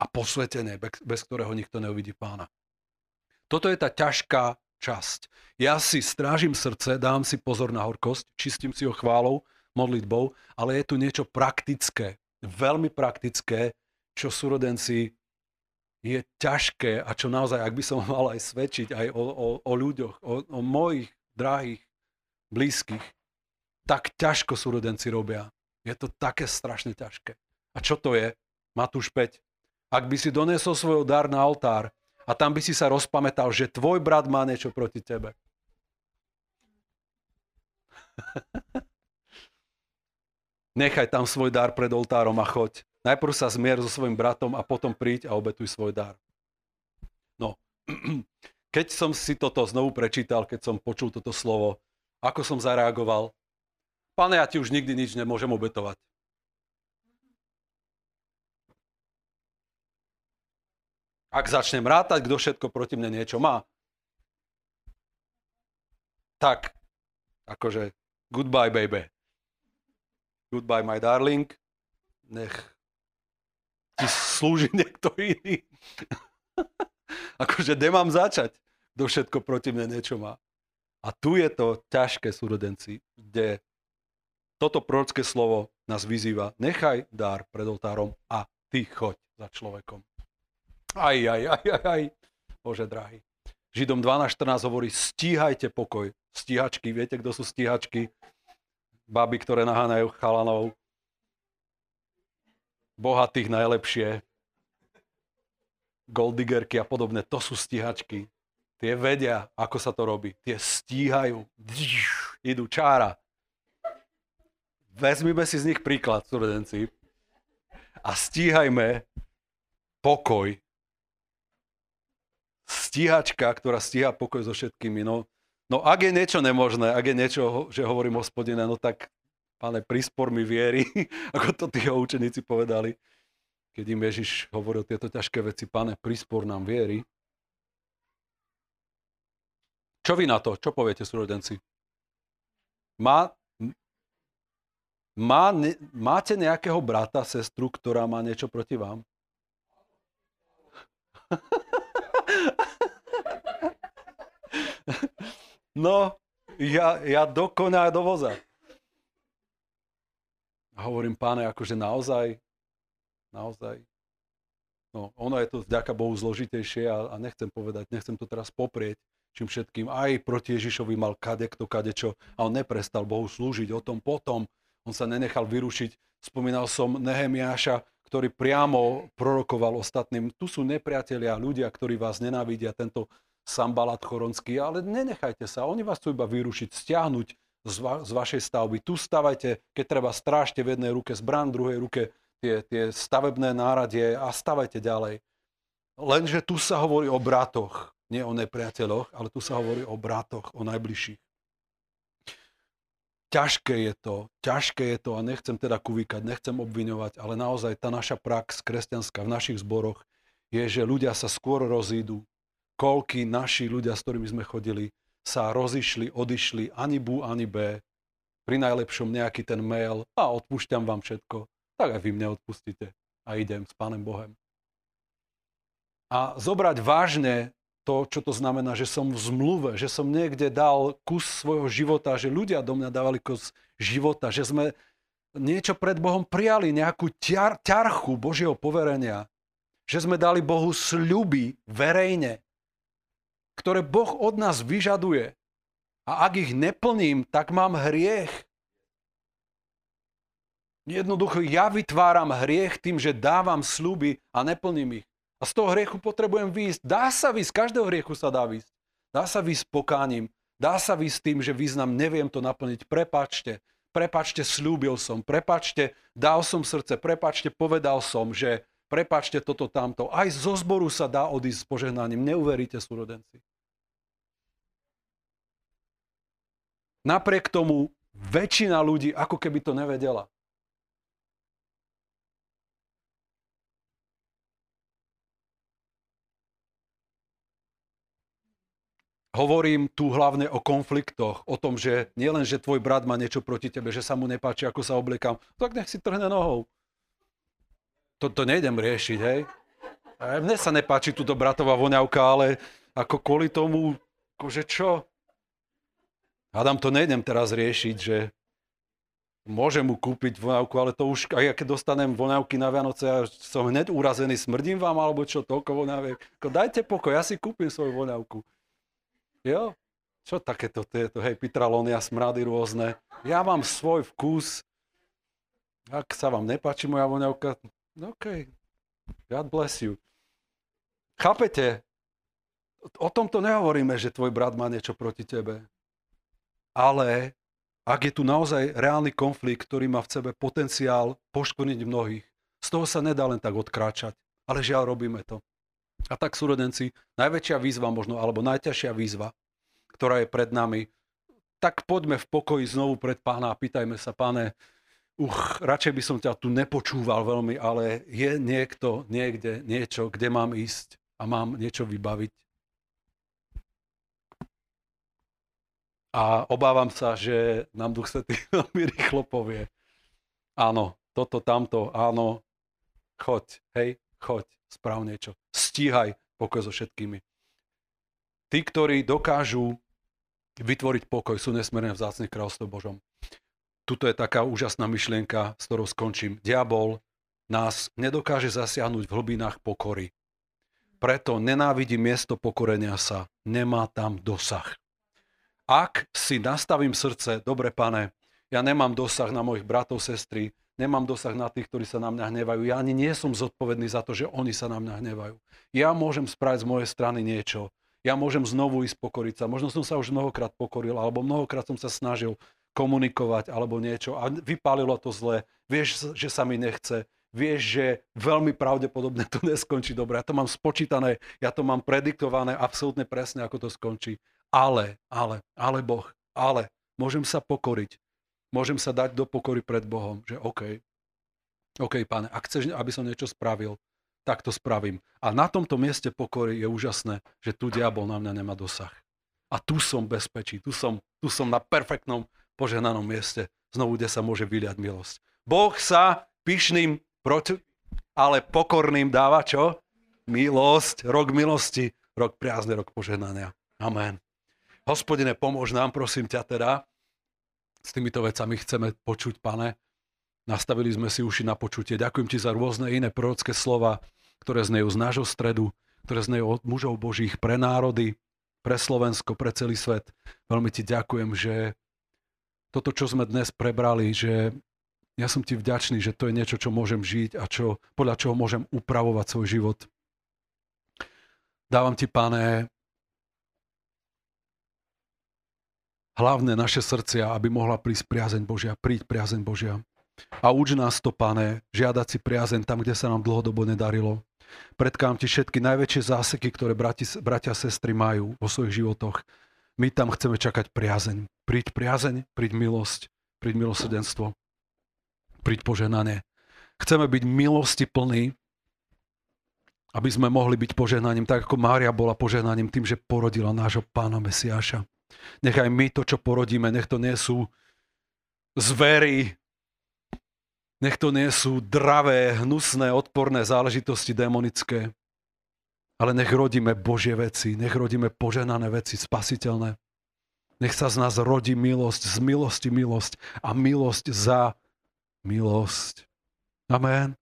a posvetené, bez ktorého nikto neuvidí Pána. Toto je tá ťažká časť. Ja si strážim srdce, dám si pozor na horkosť, čistím si ho chválou, modlitbou, ale je tu niečo praktické, veľmi praktické, čo súrodenci je ťažké a čo naozaj, ak by som mal aj svedčiť aj o, o, o ľuďoch, o, o mojich drahých, blízkych, tak ťažko súrodenci robia. Je to také strašne ťažké. A čo to je? Matúš päť. Ak by si donesol svoj dar na oltár a tam by si sa rozpamätal, že tvoj brat má niečo proti tebe. Nechaj tam svoj dar pred oltárom a choď. Najprv sa zmier so svojím bratom a potom príď a obetuj svoj dar. No, keď som si toto znovu prečítal, keď som počul toto slovo, ako som zareagoval? Pane, ja ti už nikdy nič nemôžem obetovať. Ak začnem rátať, kto všetko proti mne niečo má, tak, akože, goodbye, baby. Goodbye, my darling. Nech ti slúži niekto iný. Akože, kde mám začať? Kto všetko proti mne niečo má. A tu je to ťažké, súrodenci, kde toto prorocké slovo nás vyzýva. Nechaj dar pred oltárom a ty choď za človekom. Aj, aj, aj, aj, aj. Bože drahý. Židom dvanásť štrnásť hovorí, stíhajte pokoj. Stíhačky, viete, kto sú stíhačky? Baby, ktoré naháňajú chalanov. Bohatých najlepšie. Golddiggerky a podobné. To sú stíhačky. Tie vedia, ako sa to robí. Tie stíhajú. Idú čára. Vezmime si z nich príklad, súrodenci. A stíhajme pokoj. Stíhačka, ktorá stíha pokoj so všetkými. No, no ak je niečo nemožné, ak je niečo, že hovorím Hospodine, no tak, Pane, prispor mi viery, ako to tí učeníci povedali, keď im Ježiš hovoril tieto ťažké veci. Pane, prispor nám viery. Čo vy na to? Čo poviete, súrodenci? Má, má, ne, máte nejakého brata, sestru, ktorá má niečo proti vám? No, ja, ja do koňa a do voza. A hovorím, Páne, akože naozaj, naozaj. No, ono je to vďaka Bohu zložitejšie a, a nechcem povedať, nechcem to teraz poprieť, čím všetkým. Aj proti Ježišovi mal kadekto, kadečo a on neprestal Bohu slúžiť. O tom potom on sa nenechal vyrušiť. Spomínal som Nehemiáša, ktorý priamo prorokoval ostatným. Tu sú nepriatelia, ľudia, ktorí vás nenávidia, tento Sambalat choronský, ale nenechajte sa, oni vás chcú iba vyrušiť, stiahnuť z, va- z vašej stavby. Tu stavajte, keď treba, strážte v jednej ruke zbraň, v druhej ruke tie, tie stavebné náradie a stavajte ďalej. Lenže tu sa hovorí o bratoch, nie o nepriateľoch, ale tu sa hovorí o bratoch, o najbližších. Ťažké je to, ťažké je to a nechcem teda kuvíkať, nechcem obviňovať, ale naozaj tá naša prax kresťanská v našich zboroch je, že ľudia sa skôr rozídu. Koľkí naši ľudia, s ktorými sme chodili, sa rozišli, odišli, ani bu, ani B. Pri najlepšom nejaký ten mail a odpúšťam vám všetko, tak aj vy mne odpustíte a idem s Pánem Bohem. A zobrať vážne to, čo to znamená, že som v zmluve, že som niekde dal kus svojho života, že ľudia do mňa dávali kus života, že sme niečo pred Bohom prijali, nejakú ťar, ťarchu Božieho poverenia, že sme dali Bohu sľuby verejne, ktoré Boh od nás vyžaduje. A ak ich neplním, tak mám hriech. Jednoducho ja vytváram hriech tým, že dávam sľuby a neplním ich. A z toho hriechu potrebujem výjsť. Dá sa výjsť, z každého hriechu sa dá výjsť. Dá sa výjsť pokáním. Dá sa výjsť tým, že význam neviem to naplniť. Prepáčte, prepáčte, sľúbil som. Prepáčte, dal som srdce. Prepáčte, povedal som, že prepáčte toto, tamto. Aj zo zboru sa dá odísť s požehnaním. Neuveríte, súrodenci. Napriek tomu väčšina ľudí ako keby to nevedela. Hovorím tu hlavne o konfliktoch, o tom, že nielen, že tvoj brat má niečo proti tebe, že sa mu nepáči, ako sa obliekam, tak nech si trhne nohou. To, to nejdem riešiť, hej. A mne sa nepáči túto bratová voňavka, ale ako kvôli tomu, akože čo? Hádam, to nejdem teraz riešiť, že môžem mu kúpiť voňavku, ale to už, aj keď dostanem voňavky na Vianoce, ja som hneď urazený, smrdím vám, alebo čo, toľko voňaviek. Ako dajte pokoj, ja si kúpim svoju voňavku. Jo? Čo takéto tieto, hej, pitralónia, smrady rôzne. Ja mám svoj vkus. Ak sa vám nepáči moja voňavka, OK, God bless you. Chápete? O tomto nehovoríme, že tvoj brat má niečo proti tebe. Ale ak je tu naozaj reálny konflikt, ktorý má v sebe potenciál poškvrniť mnohých, z toho sa nedá len tak odkráčať. Ale žiaľ, robíme to. A tak, súrodenci, najväčšia výzva možno, alebo najťažšia výzva, ktorá je pred nami, tak poďme v pokoji znovu pred Pána a pýtajme sa, Páne, uch, radšej by som ťa tu nepočúval veľmi, ale je niekto, niekde, niečo, kde mám ísť a mám niečo vybaviť. A obávam sa, že nám Duch Svätý veľmi rýchlo povie, áno, toto, tamto, áno, choď, hej, choď, správ niečo, stíhaj pokoj so všetkými. Tí, ktorí dokážu vytvoriť pokoj, sú nesmierne vzácni v kráľovstve Božom. Tuto je taká úžasná myšlienka, s ktorou skončím. Diabol nás nedokáže zasiahnuť v hlbinách pokory. Preto nenávidí miesto pokorenia sa. Nemá tam dosah. Ak si nastavím srdce, dobre Pane, ja nemám dosah na mojich bratov, sestry, nemám dosah na tých, ktorí sa na mňa hnevajú. Ja ani nie som zodpovedný za to, že oni sa na mňa hnevajú. Ja môžem spraviť z mojej strany niečo. Ja môžem znovu ísť pokoriť sa. Možno som sa už mnohokrát pokoril, alebo mnohokrát som sa snažil komunikovať, alebo niečo a vypálilo to zle. Vieš, že sa mi nechce. Vieš, že veľmi pravdepodobne to neskončí dobre. Ja to mám spočítané, ja to mám prediktované absolútne presne, ako to skončí. Ale, ale, ale Boh, ale môžem sa pokoriť. Môžem sa dať do pokory pred Bohom, že OK, OK, Pane, ak chceš, aby som niečo spravil, tak to spravím. A na tomto mieste pokory je úžasné, že tu diabol na mňa nemá dosah. A tu som bezpečí, tu som, tu som na perfektnom, požehnanom mieste, znovu, kde sa môže vyliať milosť. Boh sa pyšným, proti, ale pokorným dáva čo? Milosť, rok milosti, rok priazny, rok požehnania. Amen. Hospodine, pomôž nám, prosím ťa teda. S týmito vecami chceme počuť, Pane. Nastavili sme si uši na počutie. Ďakujem ti za rôzne iné prorocké slova, ktoré znejú z nášho stredu, ktoré znejú od mužov Božích pre národy, pre Slovensko, pre celý svet. Veľmi ti ďakujem, že toto, čo sme dnes prebrali, že ja som ti vďačný, že to je niečo, čo môžem žiť a čo, podľa čoho môžem upravovať svoj život. Dávam ti, Pane, hlavne naše srdcia, aby mohla prísť priazeň Božia, príď priazeň Božia. A uč nás to, Pane, žiadať si priazeň tam, kde sa nám dlhodobo nedarilo. Predkám ti všetky najväčšie záseky, ktoré brati, bratia a sestry majú vo svojich životoch. My tam chceme čakať priazeň. Príď priazeň, príď milosť, príď milosrdenstvo, príď požehnanie. Chceme byť milosti plní, aby sme mohli byť požehnaním, tak ako Mária bola požehnaním tým, že porodila nášho Pána Mesiáša. Nechaj my to, čo porodíme, nech to nie sú zvery, nech to nie sú dravé, hnusné, odporné záležitosti démonické, ale nech rodíme Božie veci, nech rodíme požehnané veci, spasiteľné. Nech sa z nás rodí milosť, z milosti milosť a milosť za milosť. Amen.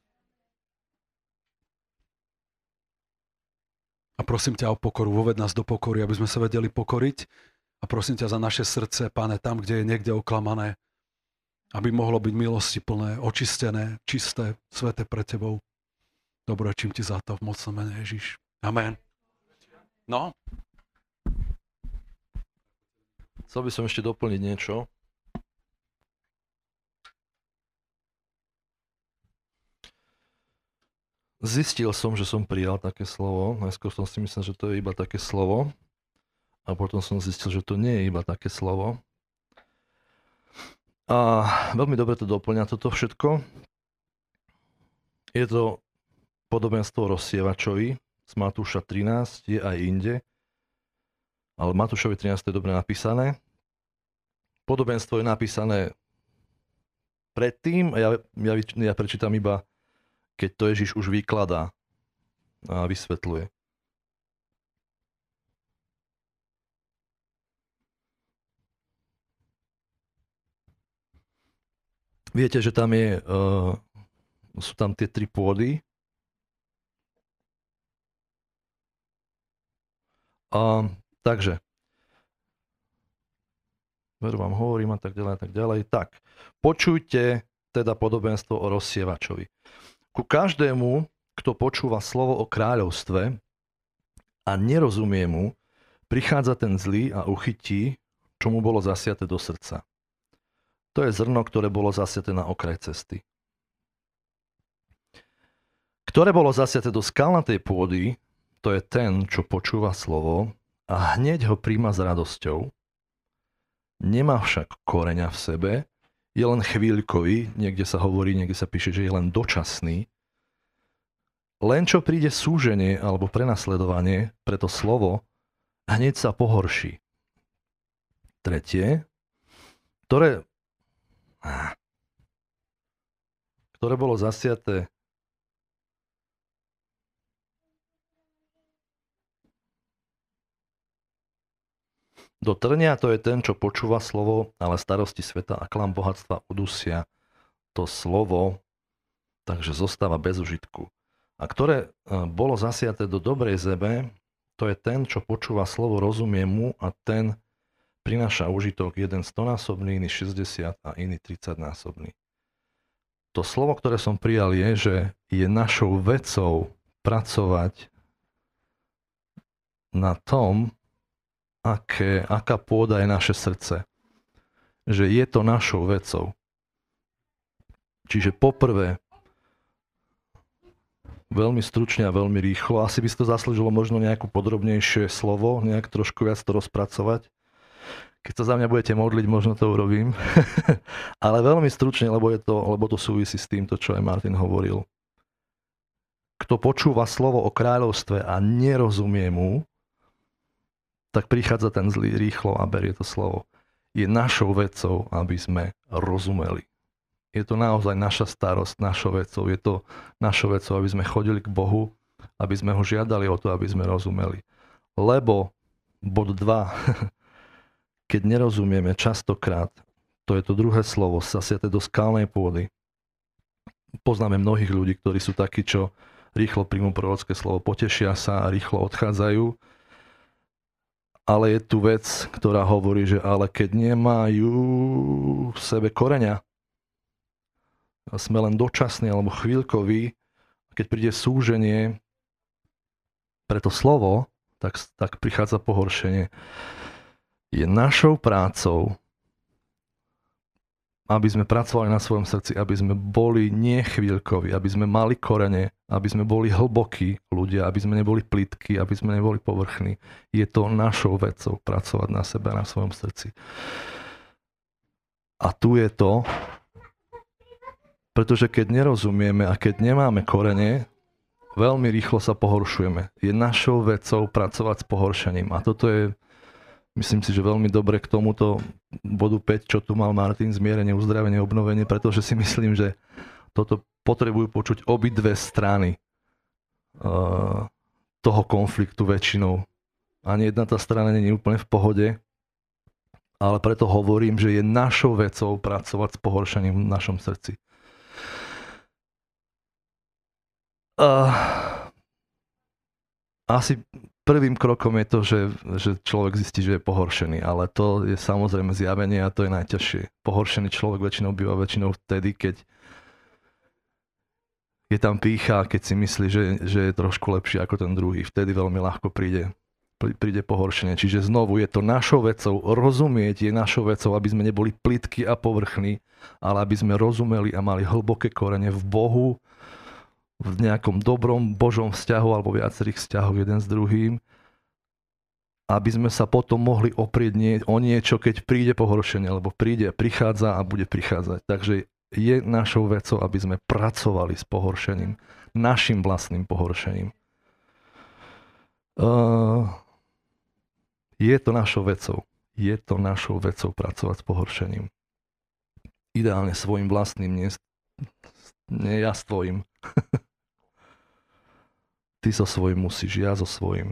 A prosím ťa o pokoru, voved nás do pokory, aby sme sa vedeli pokoriť. A prosím ťa za naše srdce, Pane, tam, kde je niekde oklamané, aby mohlo byť milosti plné, očistené, čisté, sveté pre tebou. Dobrečím ti za to v mocnom mene Ježiš. Amen. No? Chcel by som ešte doplniť niečo. Zistil som, že som prijal také slovo. Najskôr som si myslel, že to je iba také slovo. A potom som zistil, že to nie je iba také slovo. A veľmi dobre to doplňa toto všetko. Je to podobenstvo rozsievačovi z Matúša trinásť, je aj inde. Ale Matúšovi trinásť je dobre napísané. Podobenstvo je napísané predtým, a ja, ja, ja prečítam iba, keď to Ježiš už vykladá. a vysvetľuje. Viete, že tam je, uh, sú tam tie tri pôdy. A, takže, veru vám hovorím a tak ďalej a tak ďalej. Tak, počujte teda podobenstvo o rozsievačovi. Ku každému, kto počúva slovo o kráľovstve a nerozumie mu, prichádza ten zlý a uchytí, čo mu bolo zasiaté do srdca. To je zrno, ktoré bolo zasiaté na okraj cesty. Ktoré bolo zasiaté do skalnatej pôdy, to je ten, čo počúva slovo a hneď ho príjma s radosťou. Nemá však koreňa v sebe, je len chvíľkový, niekde sa hovorí, niekde sa píše, že je len dočasný. Len čo príde súženie alebo prenasledovanie pre to slovo, hneď sa pohorší. Tretie, ktoré, ktoré bolo zasiaté do trnia, to je ten, čo počúva slovo, ale starosti sveta a klam bohatstva udusia to slovo, takže zostáva bez užitku. A ktoré bolo zasiaté do dobrej zeme, to je ten, čo počúva slovo, rozumie mu a ten prináša užitok, jeden stonásobný, iný šesťdesiat a iný tridsaťnásobný. To slovo, ktoré som prijal, je, že je našou vecou pracovať na tom, aké, aká pôda je naše srdce. Že je to našou vecou. Čiže poprvé, veľmi stručne a veľmi rýchlo, asi by si to zaslúžilo možno nejakú podrobnejšie slovo, nejak trošku viac to rozpracovať. Keď sa za mňa budete modliť, možno to urobím. Ale veľmi stručne, lebo, je to, lebo to súvisí s týmto, čo aj Martin hovoril. Kto počúva slovo o kráľovstve a nerozumie mu, tak prichádza ten zlý rýchlo a berie to slovo. Je našou vecou, aby sme rozumeli. Je to naozaj naša starosť, našou vecou. Je to našou vecou, aby sme chodili k Bohu, aby sme ho žiadali o to, aby sme rozumeli. Lebo, bod dva, keď nerozumieme častokrát, to je to druhé slovo, zasiate do skalnej pôdy. Poznáme mnohých ľudí, ktorí sú takí, čo rýchlo príjmu prorocké slovo, potešia sa a rýchlo odchádzajú. Ale je tu vec, ktorá hovorí, že ale keď nemajú v sebe koreňa, sme len dočasní alebo chvíľkoví, keď príde súženie pre to slovo, tak, tak prichádza pohoršenie. Je našou prácou, aby sme pracovali na svojom srdci, aby sme boli nie chvíľkoví, aby sme mali korene, aby sme boli hlbokí ľudia, aby sme neboli plitky, aby sme neboli povrchní. Je to našou vecou pracovať na sebe, na svojom srdci. A tu je to, pretože keď nerozumieme a keď nemáme korene, veľmi rýchlo sa pohoršujeme. Je našou vecou pracovať s pohoršením. A toto je, myslím si, že veľmi dobre k tomuto bodu päť, čo tu mal Martin, zmierenie, uzdravenie, obnovenie, pretože si myslím, že toto potrebujú počuť obidve strany uh, toho konfliktu väčšinou. Ani jedna tá strana nie je úplne v pohode, ale preto hovorím, že je našou vecou pracovať s pohoršením v našom srdci. Uh, asi prvým krokom je to, že, že človek zistí, že je pohoršený, ale to je samozrejme zjavenie a to je najťažšie. Pohoršený človek väčšinou býva väčšinou vtedy, keď je tam pýcha, keď si myslí, že, že je trošku lepší ako ten druhý. Vtedy veľmi ľahko príde, príde pohoršenie. Čiže znovu je to našou vecou, rozumieť je našou vecou, aby sme neboli plitky a povrchní, ale aby sme rozumeli a mali hlboké korene v Bohu, v nejakom dobrom Božom vzťahu alebo viacerých vzťahov jeden s druhým, aby sme sa potom mohli oprieť nie, o niečo, keď príde pohoršenie, alebo príde, prichádza a bude prichádzať. Takže je našou vecou, aby sme pracovali s pohoršením, našim vlastným pohoršením. Uh, je to našou vecou. Je to našou vecou pracovať s pohoršením. Ideálne svojim vlastným, nie, nie ja s tvojim. ty so svojím musíš, ja so svojím.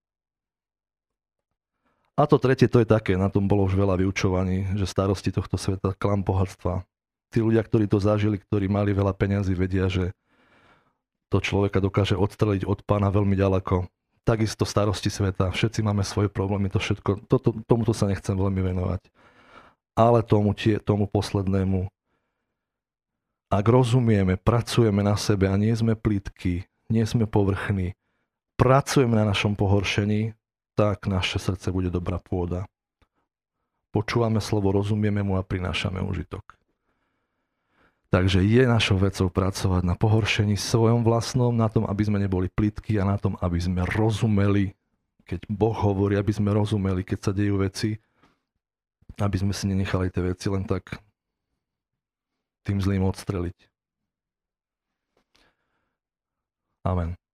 A to tretie, to je také, na tom bolo už veľa vyučovaní, že starosti tohto sveta, klam bohatstva. Tí ľudia, ktorí to zažili, ktorí mali veľa peňazí, vedia, že to človeka dokáže odstreliť od pána veľmi ďaleko. Takisto starosti sveta, všetci máme svoje problémy, to všetko, to, to, tomuto sa nechcem veľmi venovať. Ale tomu, tie, tomu poslednému, ak rozumieme, pracujeme na sebe a nie sme plitky, nie sme povrchní, pracujeme na našom pohoršení, tak naše srdce bude dobrá pôda. Počúvame slovo, rozumieme mu a prinášame užitok. Takže je našou vecou pracovať na pohoršení svojom vlastnom, na tom, aby sme neboli plitky a na tom, aby sme rozumeli, keď Boh hovorí, aby sme rozumeli, keď sa dejú veci, aby sme si nenechali tie veci len tak tým zlým odstreliť. Amen.